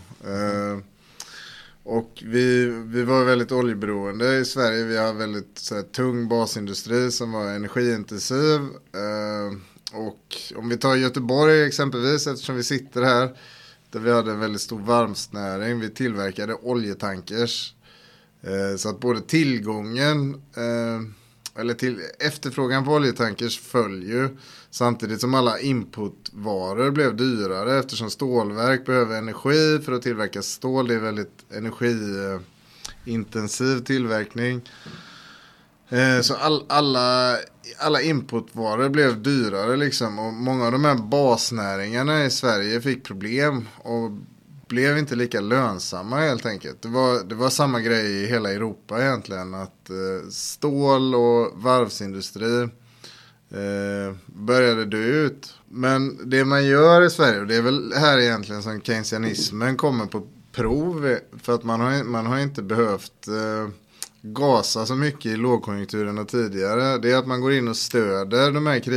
Och vi var väldigt oljeberoende i Sverige. Vi har väldigt så här, tung basindustri som var energiintensiv. Och om vi tar Göteborg exempelvis, eftersom vi sitter här, där vi hade en väldigt stor varmsnäring. Vi tillverkade oljetankers. Så att både tillgången eller till efterfrågan på oljetankers föll ju samtidigt som alla inputvaror blev dyrare eftersom stålverk behöver energi för att tillverka stål. Det är väldigt energiintensiv tillverkning. Så alla inputvaror blev dyrare liksom, och många av de här basnäringarna i Sverige fick problem och blev inte lika lönsamma helt enkelt. Det var samma grej i hela Europa egentligen, att stål och varvsindustri började dö ut. Men det man gör i Sverige, och det är väl här egentligen som keynesianismen kommer på prov, för att man har inte behövt gasa så mycket i lågkonjunkturerna tidigare, det är att man går in och stöder de här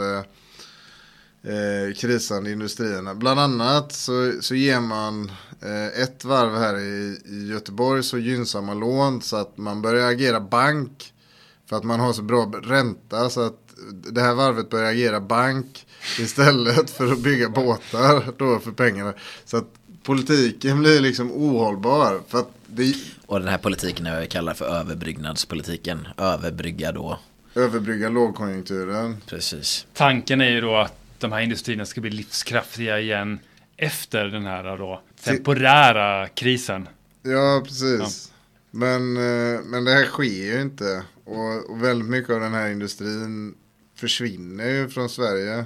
krisande industrierna. Bland annat så ger man ett varv här i Göteborg så gynnsamma lån så att man börjar agera bank för att man har så bra ränta, så att det här varvet börjar agera bank istället för att bygga båtar då för pengarna. Så att politiken blir liksom ohållbar för att och den här politiken är vad vi kallar för överbyggnadspolitiken. Överbrygga lågkonjunkturen. Precis. Tanken är ju då att de här industrierna ska bli livskraftiga igen efter den här då temporära krisen. Ja, precis. Ja. Men det här sker ju inte. Och väldigt mycket av den här industrin försvinner ju från Sverige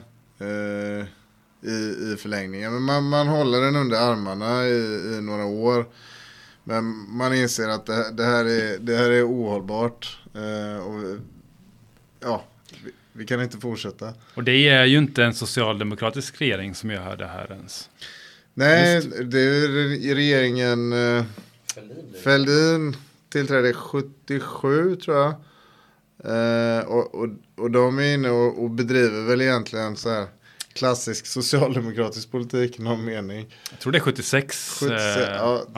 i förlängningen. Men man håller den under armarna i några år. Men man inser att det här är ohållbart. Och ja, vi kan inte fortsätta. Och det är ju inte en socialdemokratisk regering som gör det här ens. Nej, det är regeringen Fälldin tillträdde 77 tror jag. Och de är inne och bedriver väl egentligen så här klassisk socialdemokratisk politik i någon mening. Jag tror det är 76. Ja.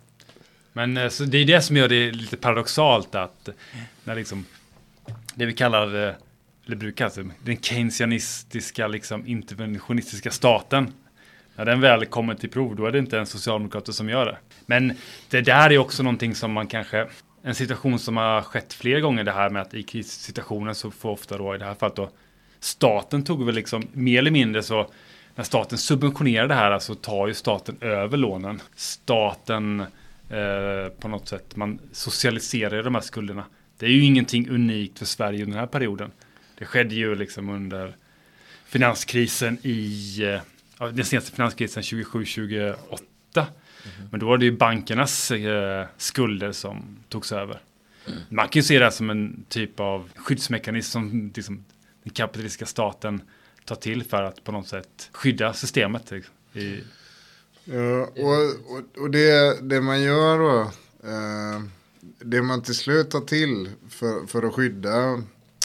Men så det är det som gör det lite paradoxalt att när liksom det vi kallar eller brukar kallas den keynesianistiska liksom interventionistiska staten, när den väl kommer till prov, då är det inte en socialdemokrat som gör det. Men det där är också någonting som man kanske, en situation som har skett fler gånger, det här med att i krissituationen så får ofta då i det här fallet då staten tog väl liksom mer eller mindre så, när staten subventionerar det här så tar ju staten över lånen. Staten på något sätt, man socialiserar de här skulderna. Det är ju ingenting unikt för Sverige under den här perioden. Det skedde ju liksom under finanskrisen den senaste finanskrisen 27-28. Men då var det ju bankernas skulder som togs över. Man kan ju se det här som en typ av skyddsmekanism som liksom, den kapitalistiska staten tar till för att på något sätt skydda systemet. Ja, och det man gör då, det man till slut tar till för att skydda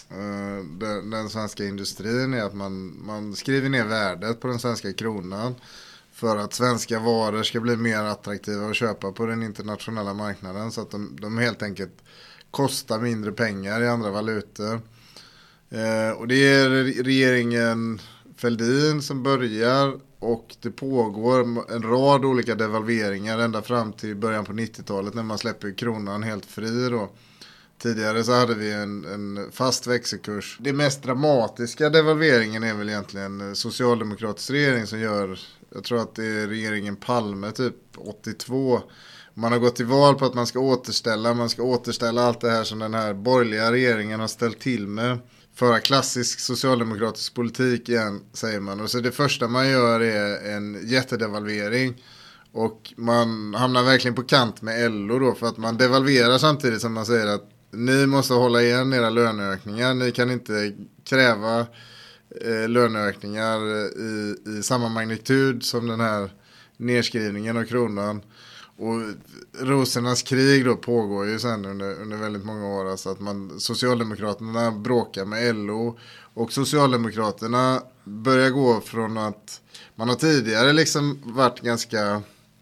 den svenska industrin är att man skriver ner värdet på den svenska kronan för att svenska varor ska bli mer attraktiva att köpa på den internationella marknaden, så att de helt enkelt kostar mindre pengar i andra valutor. Och det är regeringen Fälldin som börjar, och det pågår en rad olika devalveringar ända fram till början på 90-talet när man släpper kronan helt fri då. Tidigare så hade vi en fast växelkurs. Det mest dramatiska devalveringen är väl egentligen socialdemokratisk regering som gör, jag tror att det är regeringen Palme typ 82. Man har gått till val på att man ska återställa allt det här som den här borgerliga regeringen har ställt till med. Föra klassisk socialdemokratisk politik igen, säger man. Och så det första man gör är en jättedevalvering. Och man hamnar verkligen på kant med LO då, för att man devalverar samtidigt som man säger att ni måste hålla igen era löneökningar. Ni kan inte kräva löneökningar i samma magnitud som den här nedskrivningen av kronan. Och rosornas krig då pågår ju sen under väldigt många år. Alltså att Socialdemokraterna bråkar med LO. Och Socialdemokraterna börjar gå från att man har tidigare liksom varit ganska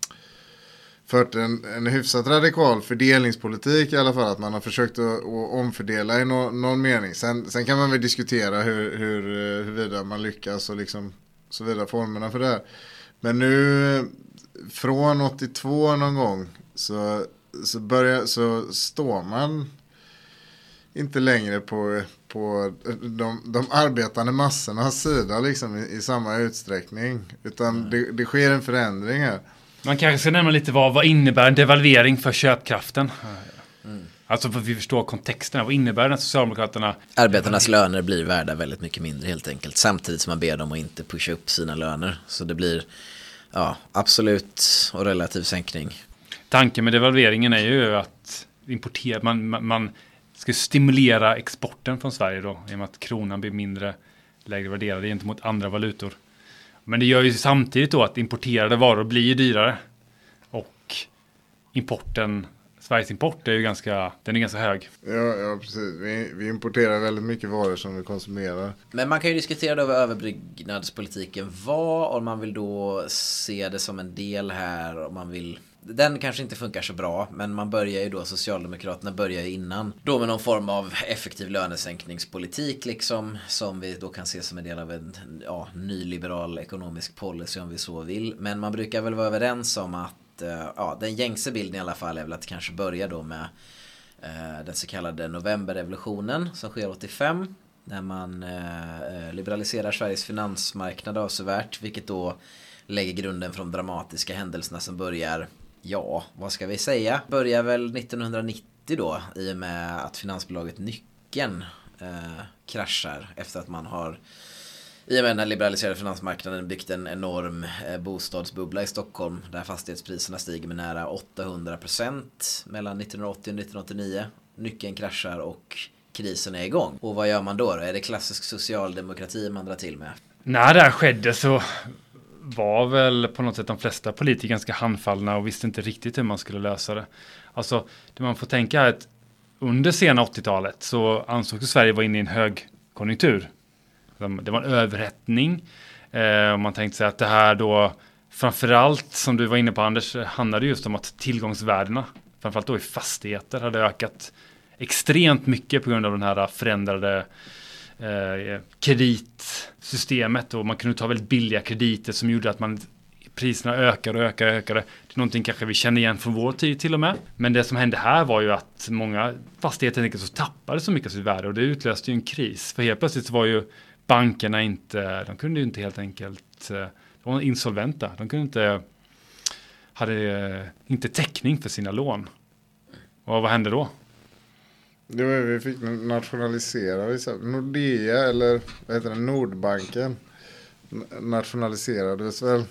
fört en hyfsat radikal fördelningspolitik i alla fall, att man har försökt att omfördela i någon mening. Sen kan man väl diskutera huruvida man lyckas och liksom så vidare, formerna för det här. Men nu från 82 någon gång så står man inte längre på de arbetande massornas sida liksom, i samma utsträckning. Utan det sker en förändring här. Man kanske ska nämna lite vad innebär en devalvering för köpkraften? Alltså för att vi förstår kontexten. Vad innebär den Socialdemokraterna? Arbetarnas löner blir värda väldigt mycket mindre helt enkelt. Samtidigt som man ber dem att inte pusha upp sina löner. Så det blir absolut och relativ sänkning. Tanken med devalveringen är ju att importera. Man ska stimulera exporten från Sverige då. I och med att kronan blir lägre värderad gentemot andra valutor. Men det gör ju samtidigt då att importerade varor blir dyrare. Och Sveriges import är ju ganska hög. Ja, precis. Vi importerar väldigt mycket varor som vi konsumerar. Men man kan ju diskutera då över överbyggnadspolitiken. Om man vill då se det som en del här, om man vill... Den kanske inte funkar så bra, men man börjar ju då, Socialdemokraterna börjar ju innan då med någon form av effektiv lönesänkningspolitik liksom, som vi då kan se som en del av en nyliberal ekonomisk policy om vi så vill. Men man brukar väl vara överens om att den gängse bilden i alla fall är väl att det kanske börjar då med den så kallade novemberrevolutionen som sker 85, när man liberaliserar Sveriges finansmarknad avsevärt, vilket då lägger grunden för de dramatiska händelserna som börjar, vad ska vi säga? Börjar väl 1990 då, i och med att finansbolaget Nyckeln kraschar efter att man har, i och med den liberaliserade finansmarknaden, byggt en enorm bostadsbubbla i Stockholm där fastighetspriserna stiger med nära 800% mellan 1980 och 1989. Nyckeln kraschar och krisen är igång. Och vad gör man då? Är det klassisk socialdemokrati man drar till med? När det här skedde så var väl på något sätt de flesta politiker ganska handfallna och visste inte riktigt hur man skulle lösa det. Alltså, det man får tänka är att under sena 80-talet så ansågs Sverige vara inne i en högkonjunktur. Det var en överhettning. Och man tänkte sig att det här då, framförallt som du var inne på Anders, handlade just om att tillgångsvärdena, framförallt då i fastigheter, hade ökat extremt mycket på grund av den här förändrade kreditsystemet, och man kunde ta väldigt billiga krediter som gjorde att priserna ökade. Det är någonting kanske vi känner igen från vår tid till och med. Men det som hände här var ju att många fastigheter så tappade så mycket av sitt värde, och det utlöste ju en kris. För helt plötsligt var ju bankerna de kunde ju inte helt enkelt, de var insolventa. Hade inte täckning för sina lån. Och vad hände då? Vi fick nationalisera Nordea, eller vad heter det, Nordbanken nationaliserades väl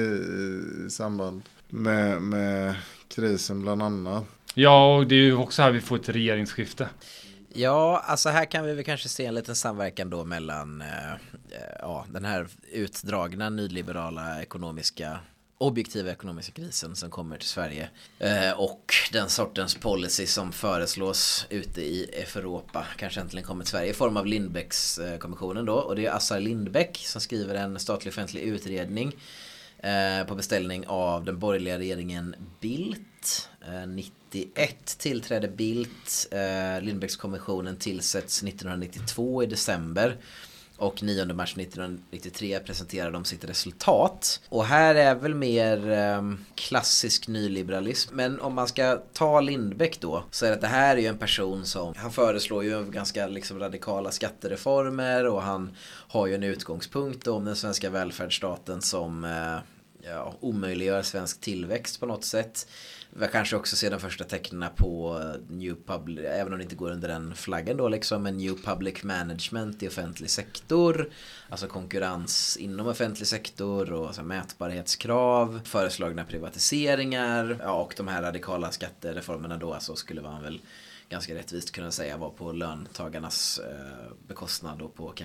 i samband med krisen bland annat. Ja, och det är ju också här vi får ett regeringsskifte. Ja, alltså här kan vi väl kanske se en liten samverkan då mellan den här utdragna nyliberala objektiva ekonomiska krisen som kommer till Sverige och den sortens policy som föreslås ute i Europa, kanske äntligen kommer till Sverige i form av Lindbäckskommissionen då, och det är Assar Lindbeck som skriver en statlig offentlig utredning på beställning av den borgerliga regeringen Bildt. 91 tillträdde Bildt, Lindbäckskommissionen tillsätts 1992 i december. Och 9 mars 1993 presenterar de sitt resultat. Och här är väl mer klassisk nyliberalism. Men om man ska ta Lindbeck då, så är det här är ju en person som, han föreslår ju ganska liksom radikala skattereformer, och han har ju en utgångspunkt om den svenska välfärdsstaten som omöjliggör svensk tillväxt på något sätt. Vi kanske också ser de första tecknen på New Public, även om det inte går under den flaggen då liksom, en New Public Management i offentlig sektor, alltså konkurrens inom offentlig sektor och så mätbarhetskrav, föreslagna privatiseringar, och de här radikala skattereformerna då, alltså skulle man väl ganska rättvist kunna säga var på löntagarnas bekostnad och på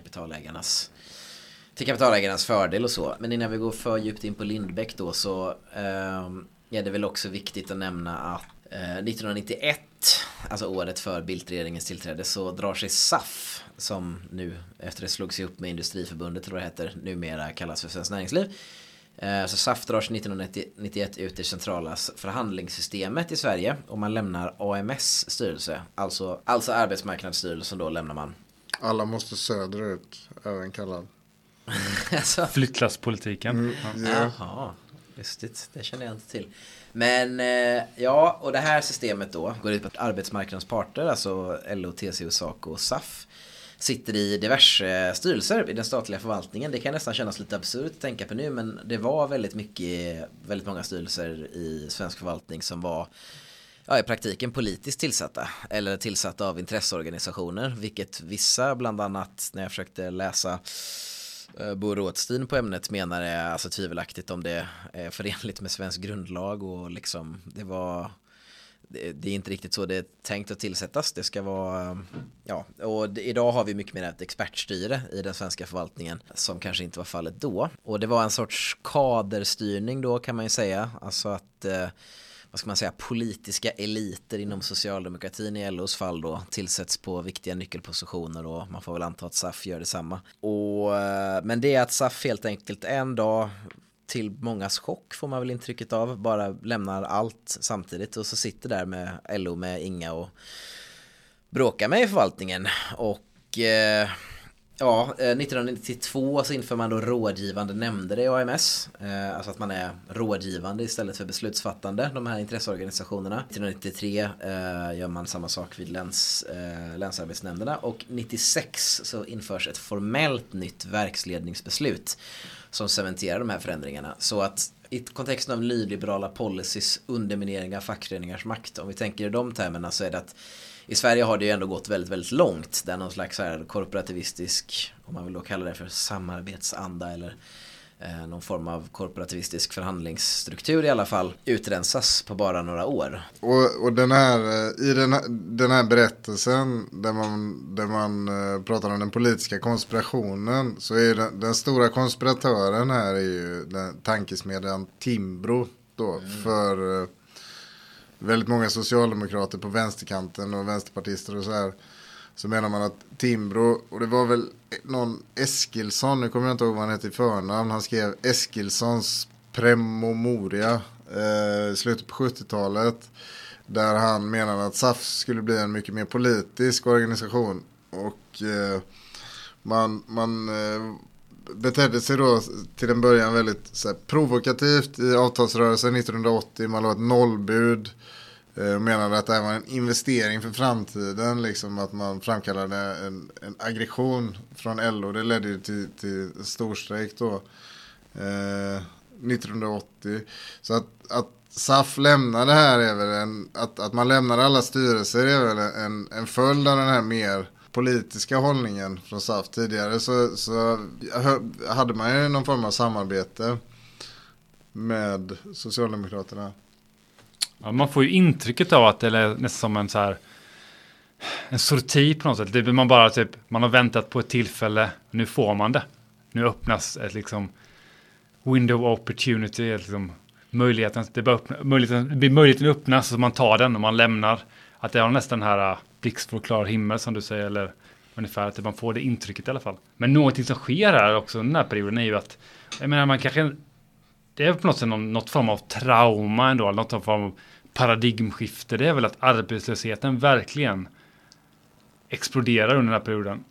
till kapitalägarnas fördel och så. Men innan vi går för djupt in på Lindbeck då, så är det väl också viktigt att nämna att 1991, alltså året för Bildt-regeringens tillträde, så drar sig SAF, som nu efter det slog sig upp med Industriförbundet, eller vad det heter, numera kallas för Svenskt Näringsliv. Så SAF drar sig 1991 ut i centrala förhandlingssystemet i Sverige, och man lämnar AMS styrelse, alltså arbetsmarknadsstyrelsen då lämnar man. Alla måste söderut, även kallad. Flyttlasspolitiken. Jaha. lustigt. Det känner jag inte till. Men ja, och det här systemet då går ut på att arbetsmarknadens parter, alltså LO, TCO, SACO och SAF, sitter i diverse styrelser i den statliga förvaltningen. Det kan nästan kännas lite absurt att tänka på nu, men det var väldigt många styrelser i svensk förvaltning som var i praktiken politiskt tillsatta eller tillsatta av intresseorganisationer, vilket vissa, bland annat när jag försökte läsa Bo Rådstein på ämnet, menar är alltså tvivelaktigt om det är förenligt med svensk grundlag, och liksom det är inte riktigt så det är tänkt att tillsättas. Det ska vara, och idag har vi mycket mer ett expertstyre i den svenska förvaltningen som kanske inte var fallet då. Och det var en sorts kaderstyrning då, kan man ju säga. Alltså att, vad ska man säga, politiska eliter inom socialdemokratin i LOs fall då tillsätts på viktiga nyckelpositioner, och man får väl anta att SAF gör detsamma. Men det är att SAF helt enkelt en dag, till mångas chock får man väl intrycket av, bara lämnar allt samtidigt och så sitter där med LO med Inga och bråkar med i förvaltningen. Och 1992 så inför man då rådgivande nämnder i AMS, alltså att man är rådgivande istället för beslutsfattande, de här intresseorganisationerna. 1993 gör man samma sak vid länsarbetsnämnderna, och 96 så införs ett formellt nytt verksledningsbeslut som cementerar de här förändringarna. Så att i kontexten av nyliberala policies, underminering av fackföreningars makt, om vi tänker i de termerna, så är det att i Sverige har det ju ändå gått väldigt, väldigt långt, där någon slags här korporativistisk, om man vill då kalla det för samarbetsanda eller någon form av korporativistisk förhandlingsstruktur i alla fall, utrensas på bara några år. Och den här berättelsen där man pratar om den politiska konspirationen, så är den stora konspiratören här är ju den tankesmedjan Timbro då, för väldigt många socialdemokrater på vänsterkanten och vänsterpartister och så här, så menar man att Timbro, och det var väl någon Eskilsson, nu kommer jag inte ihåg vad han hette i förnamn, han skrev Eskilssons Premomoria i slutet på 70-talet, där han menade att SAF skulle bli en mycket mer politisk organisation, och man betedde sig då till en början väldigt så här provokativt i avtalsrörelsen 1980. Man la ett nollbud, menade att det här var en investering för framtiden, liksom att man framkallade en aggression från LO. Det ledde ju till storstrejk då 1980. Så att SAF lämnade här är väl att man lämnade alla styrelser är väl en följd av den här mer politiska hållningen från SAF. Tidigare så hade man ju någon form av samarbete med Socialdemokraterna. Ja, man får ju intrycket av att det är nästan som en sorti på något sätt. Det blir man bara man har väntat på ett tillfälle, nu får man det. Nu öppnas ett liksom window of opportunity, liksom möjligheten öppnas, så man tar den och man lämnar. Att det är nästan den här blixt från klar himmel som du säger, eller ungefär att man får det intrycket i alla fall. Men någonting som sker här också den här perioden är ju att, jag menar, man kanske, det är på något sätt något form av trauma ändå, något form av paradigmskifte. Det är väl att arbetslösheten verkligen exploderar under den här perioden.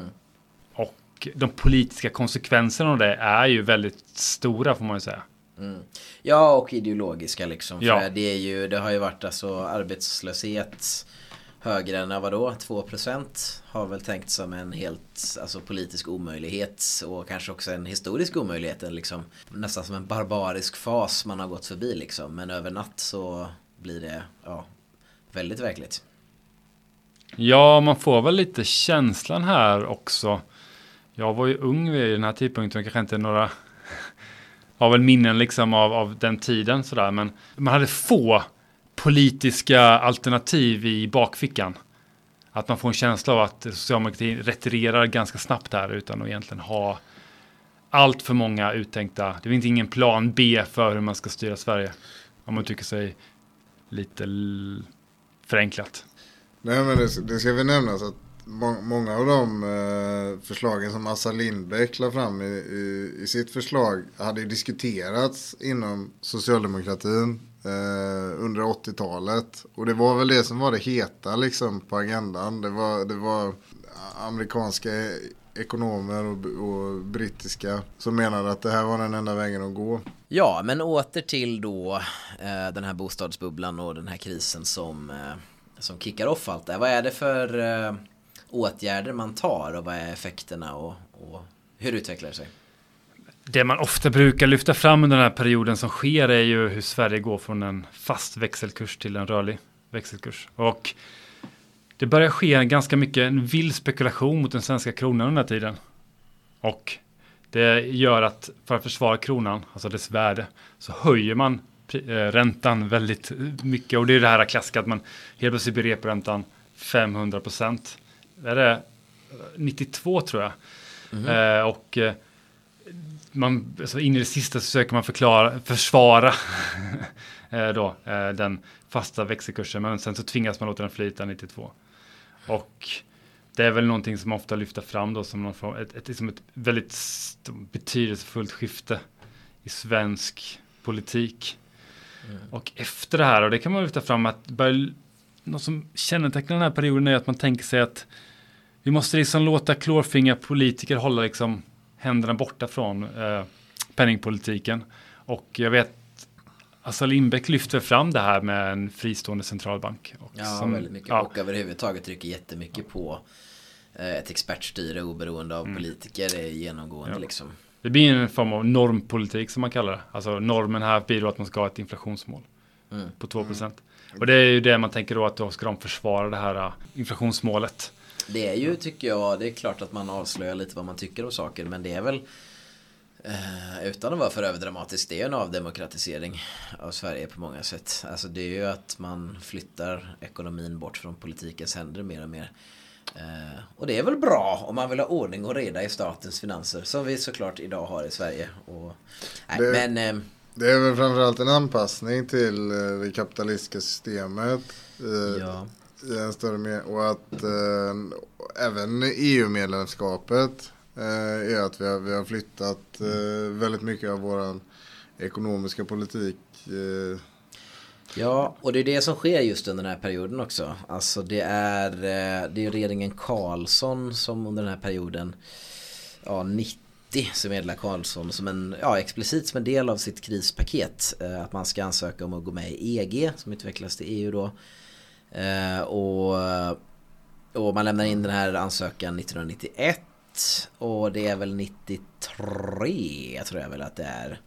Och de politiska konsekvenserna av det är ju väldigt stora, får man ju säga. Ja, och ideologiska liksom. Ja. För det har ju varit alltså arbetslöshet högre än 2% har väl tänkt som en helt politisk omöjlighet, och kanske också en historisk omöjlighet, liksom, nästan som en barbarisk fas man har gått förbi liksom. Men över natt så blir det väldigt verkligt. Ja, man får väl lite känslan här också. Jag var ju ung vid den här tidpunkten, kanske inte några har väl minnen liksom av den tiden sådär, men man hade få politiska alternativ i bakfickan. Att man får en känsla av att socialdemokratin retirerar ganska snabbt här utan att egentligen ha allt för många uttänkta. Det finns ingen plan B för hur man ska styra Sverige, om man tycker sig lite förenklat. Nej, men det ska vi nämna så att många av de förslagen som Assar Lindbeck la fram i sitt förslag hade ju diskuterats inom socialdemokratin under 80-talet, och det var väl det som var det heta liksom på agendan. Det var amerikanska ekonomer och brittiska som menade att det här var den enda vägen att gå. Ja, men åter till då den här bostadsbubblan och den här krisen som kickar off allt det. Vad är det för åtgärder man tar och vad är effekterna och hur utvecklar det sig? Det man ofta brukar lyfta fram under den här perioden som sker är ju hur Sverige går från en fast växelkurs till en rörlig växelkurs. Och det börjar ske ganska mycket en vild spekulation mot den svenska kronan under den här tiden. Och det gör att för att försvara kronan, alltså dess värde, så höjer man räntan väldigt mycket. Och det är det här klassiska att man helt plötsligt blir reporäntan 500%. Det är det 92 tror jag. Och alltså in i det sista så försöker man försvara då, den fasta växelkursen, men sen så tvingas man låta den flyta 92. Och det är väl någonting som ofta lyfter fram då som ett väldigt betydelsefullt skifte i svensk politik. Och efter det här, och det kan man lyfta fram att något som kännetecknar den här perioden är att man tänker sig att vi måste liksom låta klåfingriga politiker hålla liksom händerna borta från penningpolitiken. Och jag vet Assar Lindbeck lyfter fram det här med en fristående centralbank. Väldigt mycket. Och överhuvudtaget trycker jättemycket på ett expertstyre oberoende av politiker är genomgående liksom. Det blir en form av normpolitik som man kallar det. Alltså normen här blir då att man ska ha ett inflationsmål på 2%. Och det är ju det man tänker då att då ska de försvara det här inflationsmålet. Det är ju, tycker jag, det är klart att man avslöjar lite vad man tycker om saker, men det är väl utan att vara för överdramatisk, det är en avdemokratisering av Sverige på många sätt. Alltså det är ju att man flyttar ekonomin bort från politikens händer mer och mer. Och det är väl bra om man vill ha ordning och reda i statens finanser, som vi såklart idag har i Sverige. Det är väl framförallt en anpassning till det kapitalistiska systemet i en större och att även EU-medlemskapet är att vi har flyttat väldigt mycket av våran ekonomiska politik. Ja, och det är det som sker just under den här perioden också. Alltså det är regeringen Carlsson som under den här perioden 90 så meddelar Carlsson som explicit som en del av sitt krispaket att man ska ansöka om att gå med i EG som utvecklas till EU då. Och man lämnar in den här ansökan 1991 och det är väl 93 tror jag väl att det är.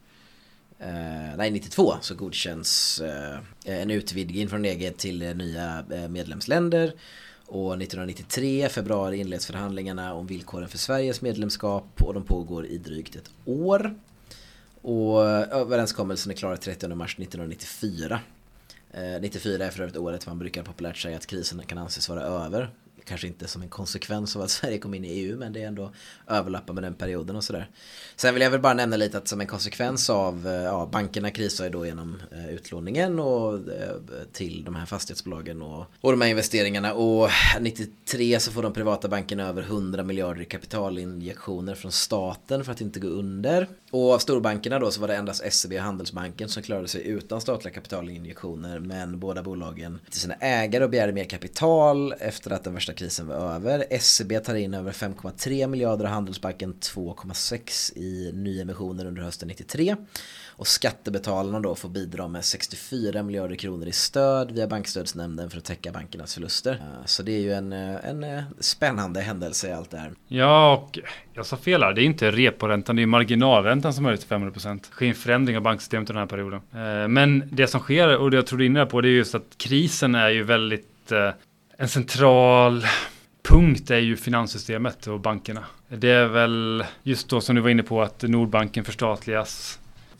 92 så godkänns en utvidgning från EG till nya medlemsländer. Och 1993 februari inleds förhandlingarna om villkoren för Sveriges medlemskap och de pågår i drygt ett år. Och överenskommelsen är klar 30 mars 1994. 94 är för övrigt året man brukar populärt säga att krisen kan anses vara över. Kanske inte som en konsekvens av att Sverige kom in i EU, men det är ändå överlappar med den perioden och sådär. Sen vill jag väl bara nämna lite att som en konsekvens av bankerna krisar ju då genom utlåningen och till de här fastighetsbolagen och de här investeringarna. Och 93 så får de privata bankerna över 100 miljarder i kapitalinjektioner från staten för att inte gå under. Och av storbankerna då så var det endast SEB och Handelsbanken som klarade sig utan statliga kapitalinjektioner, men båda bolagen till sina ägare och begärde mer kapital efter att den värsta krisen var över. SEB tar in över 5,3 miljarder och Handelsbanken 2,6 i nyemissioner under hösten 93. Och skattebetalarna då får bidra med 64 miljarder kronor i stöd via bankstödsnämnden för att täcka bankernas förluster. Så det är ju en spännande händelse i allt det här. Ja, och jag sa fel här. Det är inte reporäntan, det är marginalräntan som höjs till 500%. Det sker en förändring av banksystemet i den här perioden. Men det som sker, och det jag trodde inne på, det är just att krisen är ju väldigt... En central punkt är ju finanssystemet och bankerna. Det är väl just då som du var inne på att Nordbanken förstatligas.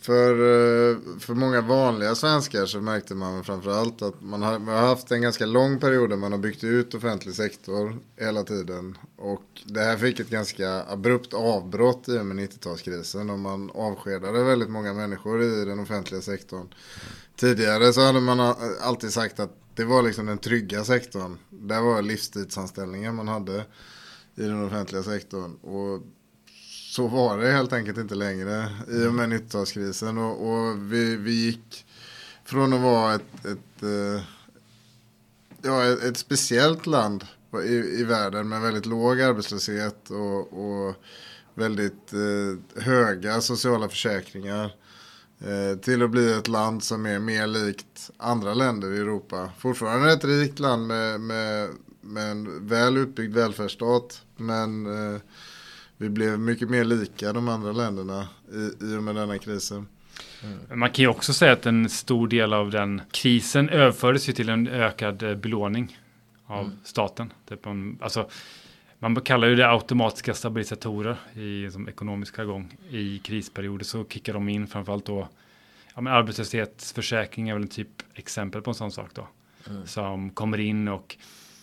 För många vanliga svenskar så märkte man framförallt att man har haft en ganska lång period där man har byggt ut offentlig sektor hela tiden. Och det här fick ett ganska abrupt avbrott i och med 90-talskrisen och man avskedade väldigt många människor i den offentliga sektorn. Tidigare så hade man alltid sagt att det var liksom den trygga sektorn. Det var livstidsanställningar man hade i den offentliga sektorn. Och så var det helt enkelt inte längre i och med 90-talskrisen. Och vi gick från att vara ett speciellt land i världen med väldigt låg arbetslöshet och väldigt höga sociala försäkringar till att bli ett land som är mer likt andra länder i Europa. Fortfarande ett rikt land med en väl utbyggd välfärdsstat, men vi blev mycket mer lika de andra länderna i och med denna krisen. Man kan ju också säga att en stor del av den krisen överfördes ju till en ökad belåning av staten. Alltså, man kallar ju det automatiska stabilisatorer i som ekonomiska gång. I krisperioder så kickar de in framförallt då arbetslöshetsförsäkring är väl en typ exempel på en sån sak då. Som kommer in och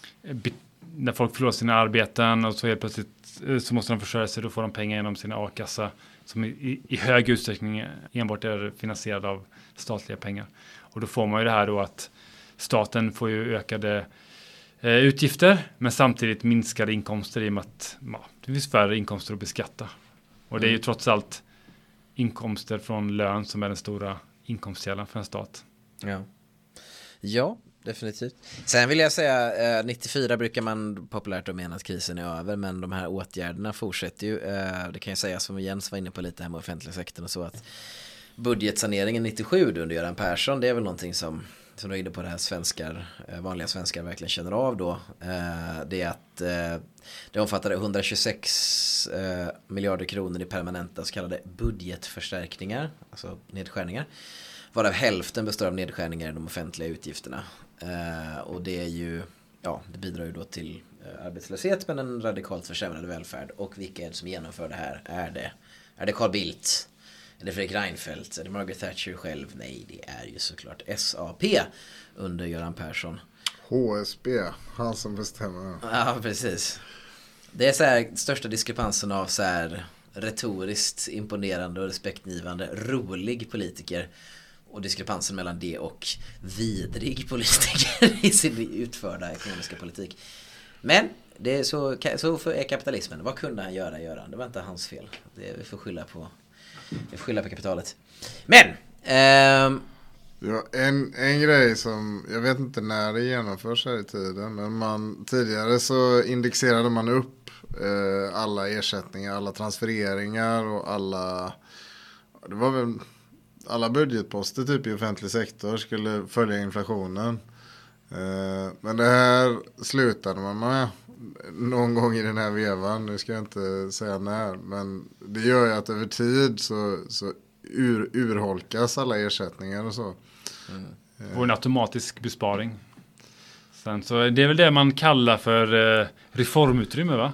när folk förlorar sina arbeten och så helt plötsligt så måste de försörja sig, då får de pengar genom sina a-kassa som i hög utsträckning enbart är finansierad av statliga pengar. Och då får man ju det här då att staten får ju ökade utgifter men samtidigt minskade inkomster i och med att det finns färre inkomster att beskatta. Och det är ju trots allt inkomster från lön som är den stora inkomstkällan för en stat. Ja, definitivt. Sen vill jag säga, 94 brukar man populärt att mena att krisen är över, men de här åtgärderna fortsätter ju. Det kan jag säga som Jens var inne på lite här med offentliga sektorn och så, att budgetsaneringen 97 under Göran Persson, det är väl någonting som du är inne på, det här vanliga svenskar verkligen känner av då. Det är att det omfattade 126 miljarder kronor i permanenta så kallade budgetförstärkningar, alltså nedskärningar. Varav hälften består av nedskärningar i de offentliga utgifterna. Och det är ju, det bidrar ju då till arbetslöshet men en radikalt försämrad välfärd. Och vilka är det som genomför det här? Är det Carl Bildt? Är det Fredrik Reinfeldt? Är det Margaret Thatcher själv? Nej, det är ju såklart SAP under Göran Persson. HSB, han som bestämmer. Ja, precis. Det är så här största diskrepansen av så här retoriskt imponerande och respektgivande rolig politiker. Och diskrepansen mellan det och vidrig politiker i sin utförda ekonomiska politik. Men det är så är kapitalismen. Vad kunde han göra, Göran? Det var inte hans fel. Vi får skylla på kapitalet. Men ja, en grej som jag vet inte när det genomförs här i tiden, men tidigare så indexerade man upp alla ersättningar, alla transfereringar och alla budgetposter typ i offentlig sektor skulle följa inflationen. Men det här slutade man med någon gång i den här vevan. Nu ska jag inte säga när, men det gör ju att över tid så urholkas alla ersättningar och så. Och en automatisk besparing. Sen så det är väl det man kallar för reformutrymme, va?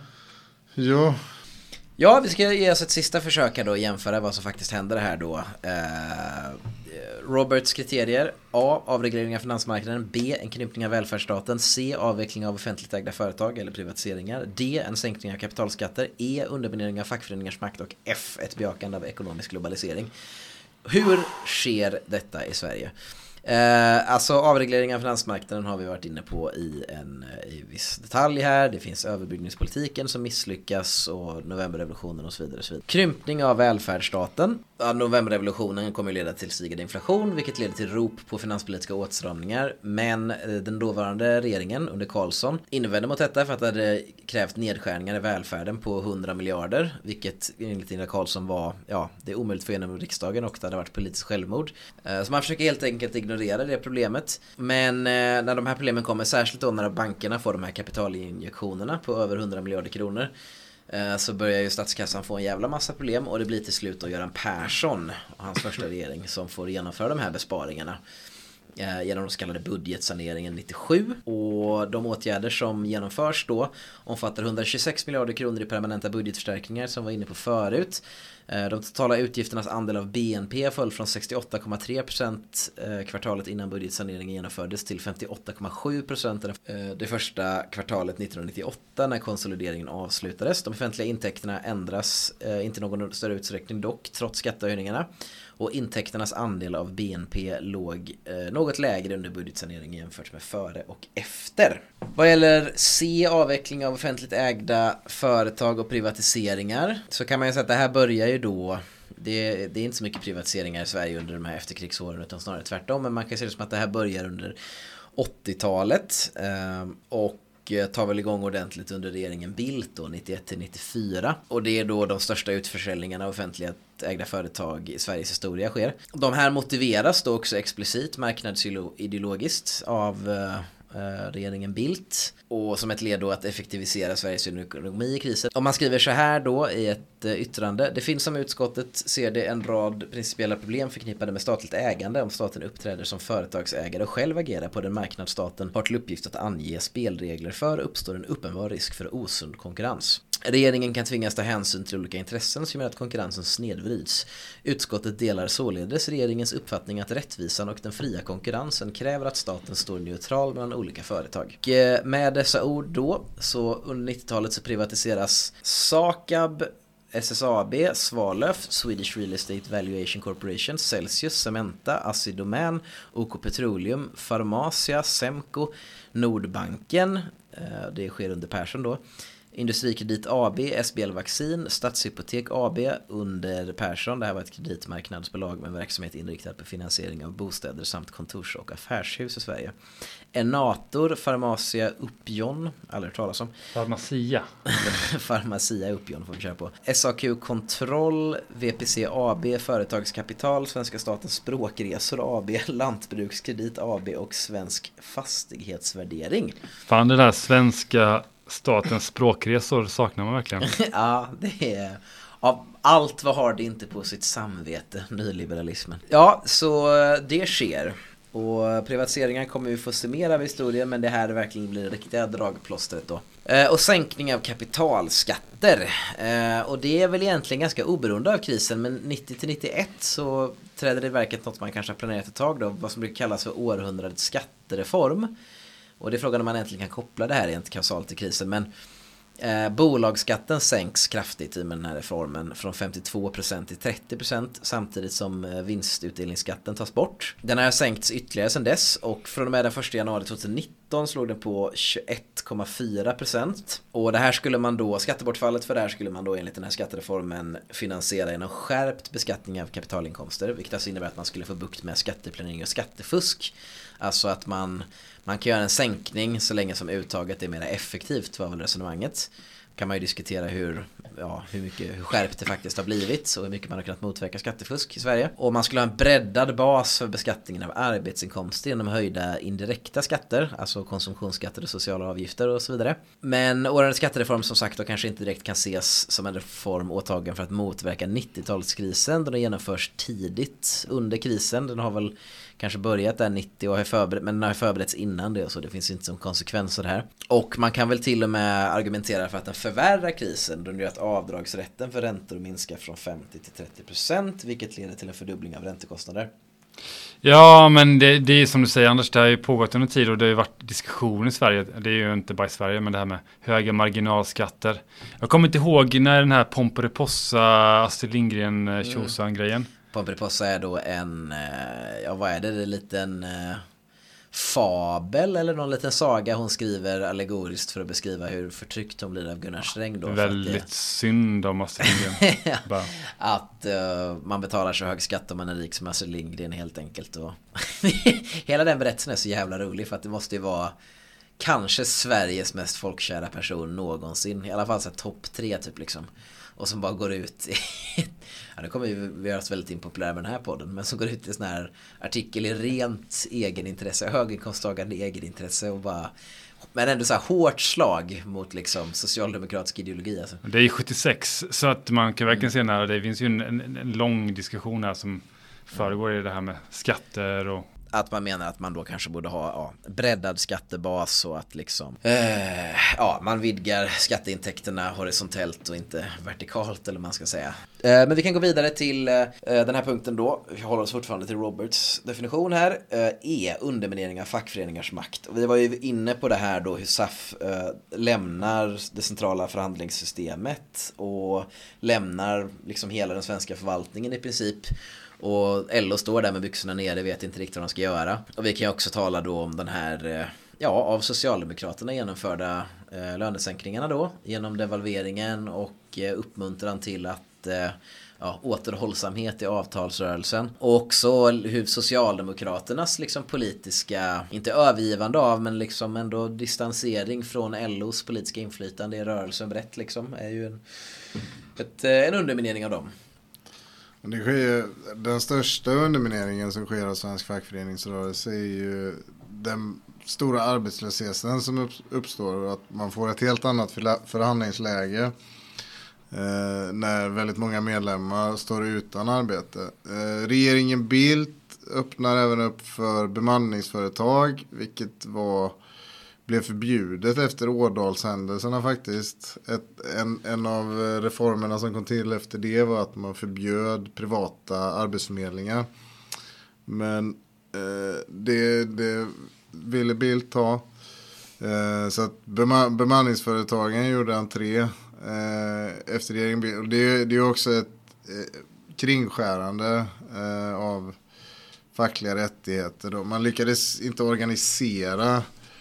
Ja, vi ska ge oss ett sista försök här då, jämföra vad som faktiskt händer här då. Roberts kriterier: A. Avreglering av finansmarknaden. B. En krympning av välfärdsstaten. C. Avveckling av offentligt ägda företag eller privatiseringar. D. En sänkning av kapitalskatter. E. Underminering av fackföreningars makt. Och F. Ett bejakande av ekonomisk globalisering. Hur sker detta i Sverige? Alltså avreglering av finansmarknaden har vi varit inne på i viss detalj här. Det finns överbryggningspolitiken som misslyckas och novemberrevolutionen och så vidare. Krympning av välfärdsstaten. Novemberrevolutionen kommer leda till stigande inflation, vilket leder till rop på finanspolitiska åtstramningar. Men den dåvarande regeringen under Carlsson invände mot detta för att det hade krävt nedskärningar i välfärden på 100 miljarder. Vilket enligt Ingvar Carlsson var, det är omöjligt för genom riksdagen och det hade varit politiskt självmord. Så man försöker helt enkelt ignorera det problemet. Men när de här problemen kommer, särskilt då när bankerna får de här kapitalinjektionerna på över 100 miljarder kronor, så börjar ju statskassan få en jävla massa problem. Och det blir till slut då Göran Persson och hans första regering som får genomföra de här besparingarna genom den så kallade budgetsaneringen 97. Och de åtgärder som genomförs då omfattar 126 miljarder kronor i permanenta budgetförstärkningar som var inne på förut. De totala utgifternas andel av BNP föll från 68,3% kvartalet innan budgetsaneringen genomfördes till 58,7% det första kvartalet 1998 när konsolideringen avslutades. De offentliga intäkterna ändras inte i någon större utsträckning dock, trots skattehöjningarna. Och intäkternas andel av BNP låg något lägre under budgetsaneringen jämfört med före och efter. Vad gäller C, avveckling av offentligt ägda företag och privatiseringar, så kan man ju säga att det här börjar ju då. Det är inte så mycket privatiseringar i Sverige under de här efterkrigsåren utan snarare tvärtom. Men man kan se det som att det här börjar under 80-talet. Och tar väl igång ordentligt under regeringen Bildt då 91-94. Och det är då de största utförsäljningarna av offentligt ägda företag i Sveriges historia sker. De här motiveras då också explicit marknadsideologiskt av regeringen Bildt, och som ett led då att effektivisera Sveriges ekonomi i krisen. Om man skriver så här då i ett yttrande: det finns som utskottet ser det en rad principiella problem förknippade med statligt ägande om staten uppträder som företagsägare och själv agerar på den marknad staten har till uppgift att ange spelregler för, uppstår en uppenbar risk för osund konkurrens. Regeringen kan tvingas ta hänsyn till olika intressen som gör att konkurrensen snedvrids. Utskottet delar således regeringens uppfattning att rättvisan och den fria konkurrensen kräver att staten står neutral mellan olika företag. Och med dessa ord då, så under 90-talet så privatiseras SAKAB, SSAB, Svalöf, Swedish Real Estate Valuation Corporation, Celsius, Cementa, Assi Domän, OK Petroleum, Pharmacia, Semco, Nordbanken, det sker under Persson då, Industrikredit AB, SBL Vaccin, Stadshypotek AB under Persson. Det här var ett kreditmarknadsbolag med verksamhet inriktad på finansiering av bostäder samt kontors- och affärshus i Sverige. Enator, Pharmacia Upjohn, aldrig hört talas om. Pharmacia Upjohn får vi köra på. SAQ Kontroll, VPC AB, Företagskapital, Svenska Statens Språkresor AB, Lantbrukskredit AB och Svensk Fastighetsvärdering. Fan, det där svenska statens språkresor saknar man verkligen. Ja, det är av allt vad har det inte på sitt samvete, nyliberalismen. Ja, så det sker. Och privatiseringen kommer vi få se mer av historien, men det här verkligen blir det riktiga dragplåstret då. Och sänkning av kapitalskatter. Och det är väl egentligen ganska oberoende av krisen, men 90-91 så träder det i verket något man kanske har planerat ett tag då, vad som brukar kallas för århundradets skattereform. Och det är frågan om man äntligen kan koppla det här rent kausalt till krisen. Men bolagsskatten sänks kraftigt i med den här reformen från 52% till 30%, samtidigt som vinstutdelningsskatten tas bort. Den har sänkts ytterligare sedan dess, och från och med den 1 januari 2019 slog den på 21,4%. Och det här skulle man då, skattebortfallet för det här skulle man då enligt den här skattereformen finansiera genom skärpt beskattning av kapitalinkomster, vilket alltså innebär att man skulle få bukt med skatteplanering och skattefusk. Alltså att man kan göra en sänkning så länge som uttaget är mer effektivt, var väl resonemanget. Kan man ju diskutera hur skärpt det faktiskt har blivit och hur mycket man har kunnat motverka skattefusk i Sverige. Och man skulle ha en breddad bas för beskattningen av arbetsinkomster genom höjda indirekta skatter, alltså konsumtionsskatter och sociala avgifter och så vidare. Men årets skattereform som sagt då kanske inte direkt kan ses som en reform åtagen för att motverka 90-talskrisen, då den genomförs tidigt under krisen. Den har väl kanske börjat där 90 och men den har förberetts innan det, så det finns inte som konsekvens av det här. Och man kan väl till och med argumentera för att den förvärrar krisen då den gör att avdragsrätten för räntor minskar från 50 till 30%, vilket leder till en fördubbling av räntekostnader. Ja, men det är som du säger Anders, det har ju pågått under tid och det har ju varit diskussion i Sverige. Det är ju inte bara i Sverige, men det här med höga marginalskatter. Jag kommer inte ihåg när den här Pomperipossa, Astrid Lindgren Tjosan-grejen. Pomperipossa är då en, vad är det, en liten fabel eller någon liten saga hon skriver allegoriskt för att beskriva hur förtryckt hon blir av Gunnar Sträng då. Väldigt synd om Astrid Lindgren. Att man betalar så hög skatt om man är rik som Astrid Lindgren helt enkelt. Och hela den berättelsen är så jävla rolig, för att det måste ju vara kanske Sveriges mest folkkära person någonsin. I alla fall så topp 3 typ liksom. Och som bara går ut nu kommer vi göra oss väldigt impopulära med den här podden, men som går ut i sån här artikel i rent egenintresse, höginkomsttagande egenintresse, och bara, men ändå så här hårt slag mot liksom socialdemokratisk ideologi alltså. Det är 76, så att man kan verkligen se när det finns ju en lång diskussion här som föregår i det här med skatter och att man menar att man då kanske borde ha breddad skattebas, och att liksom man vidgar skatteintäkterna horisontellt och inte vertikalt, eller man ska säga. Men vi kan gå vidare till den här punkten då. Vi håller oss fortfarande till Roberts definition här. Underminering av fackföreningars makt. Och vi var ju inne på det här då, hur SAF lämnar det centrala förhandlingssystemet och lämnar liksom hela den svenska förvaltningen i princip. Och LO står där med byxorna nere, vet inte riktigt vad de ska göra. Och vi kan ju också tala då om den här av Socialdemokraterna genomförda lönesänkningarna då, genom devalveringen och uppmuntran till att återhållsamhet i avtalsrörelsen. Och också hur Socialdemokraternas liksom politiska, inte övergivande av, men liksom ändå distansering från LOs politiska inflytande i rörelsen brett liksom, är ju en underminering av dem. Det sker, den största undermineringen som sker av svensk fackföreningsrörelse är ju den stora arbetslösheten som uppstår, och att man får ett helt annat förhandlingsläge när väldigt många medlemmar står utan arbete. Regeringen Bildt öppnar även upp för bemanningsföretag, vilket blev förbjudet efter Ådalshändelserna faktiskt. En av reformerna som kom till efter det var att man förbjöd privata arbetsförmedlingar. Men det ville Bildt ha. Så att bemanningsföretagen gjorde entré efter regeringen Bildt. Och det är också ett kringskärande av fackliga rättigheter. Man lyckades inte organisera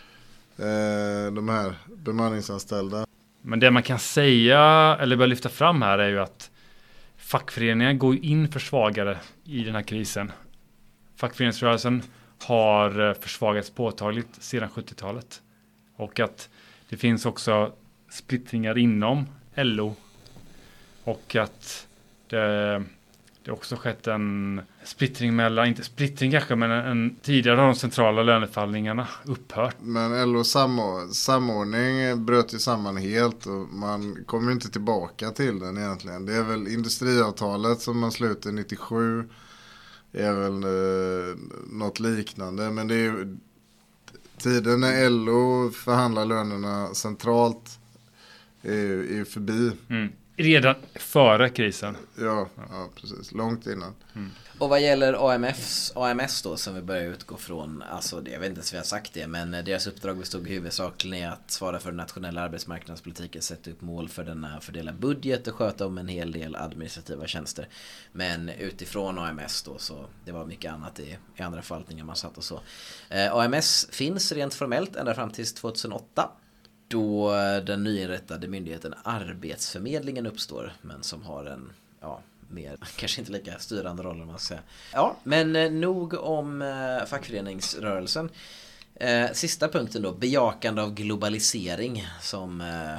de här bemanningsanställda. Men det man kan säga eller bör lyfta fram här är ju att fackföreningar går in försvagade i den här krisen. Fackföreningsrörelsen har försvagats påtagligt sedan 70-talet. Och att det finns också splittringar inom LO. Och att det också skett en splittring mellan, inte splittring kanske, men tidigare har de centrala lönefallningarna upphört. Men LOs samordning bröt ju samman helt, och man kommer inte tillbaka till den egentligen. Det är väl industriavtalet som man slutade 97, är väl något liknande. Men det är ju tiden när LO förhandlar lönerna centralt är förbi. Mm. Redan före krisen. Ja, precis. Långt innan. Mm. Och vad gäller AMS då, som vi börjar utgå från, alltså jag vet inte ens vi har sagt det, men deras uppdrag bestod huvudsakligen i att svara för den nationella arbetsmarknadspolitiken, sätta upp mål för denna, fördela budget och sköta om en hel del administrativa tjänster. Men utifrån AMS då, så det var mycket annat i andra förvaltningar man satt och så. AMS finns rent formellt ända fram till 2008. Då den nyinrättade myndigheten Arbetsförmedlingen uppstår, men som har en, mer, kanske inte lika styrande roll om man ska säga. Ja, men nog om fackföreningsrörelsen. Sista punkten då, bejakande av globalisering, som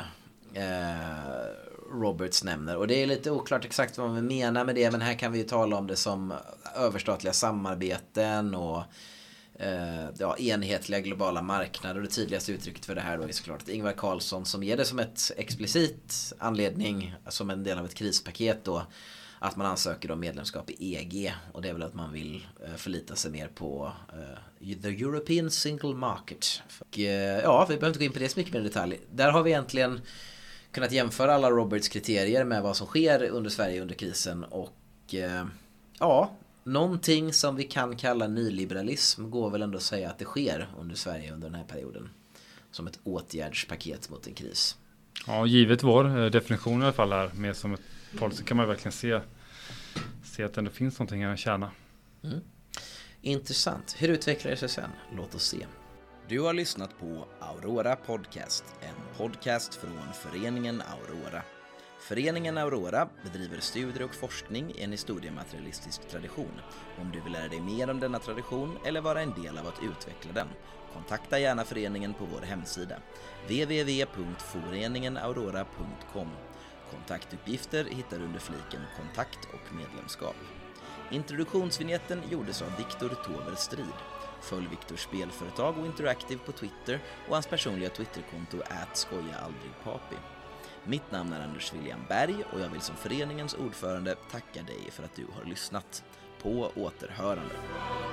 Roberts nämner. Och det är lite oklart exakt vad man menar med det, men här kan vi ju tala om det som överstatliga samarbeten och enhetliga globala marknader. Och det tydligaste uttrycket för det här då är såklart att Ingvar Carlsson, som ger det som ett explicit anledning, som en del av ett krispaket då, att man ansöker om medlemskap i EG, och det är väl att man vill förlita sig mer på the European Single Market. Och, vi behöver inte gå in på det så mycket mer i detalj. Där har vi egentligen kunnat jämföra alla Roberts kriterier med vad som sker under Sverige under krisen, och någonting som vi kan kalla nyliberalism går väl ändå att säga att det sker under Sverige under den här perioden, som ett åtgärdspaket mot en kris. Ja, givet vår definition i alla fall här, med som ett policy, kan man verkligen se att det ändå finns någonting att tjäna. Mm. Intressant. Hur utvecklar det sig sen? Låt oss se. Du har lyssnat på Aurora Podcast, en podcast från föreningen Aurora. Föreningen Aurora bedriver studier och forskning i en historiematerialistisk tradition. Om du vill lära dig mer om denna tradition eller vara en del av att utveckla den, kontakta gärna föreningen på vår hemsida www.foreningenaurora.com. Kontaktuppgifter hittar du under fliken kontakt och medlemskap. Introduktionsvinjetten gjordes av Viktor Tover Strid. Följ Viktors spelföretag och Interactive på Twitter och hans personliga Twitterkonto @skojaaldrigpapi. Mitt namn är Anders William Berg, och jag vill som föreningens ordförande tacka dig för att du har lyssnat. På återhörande.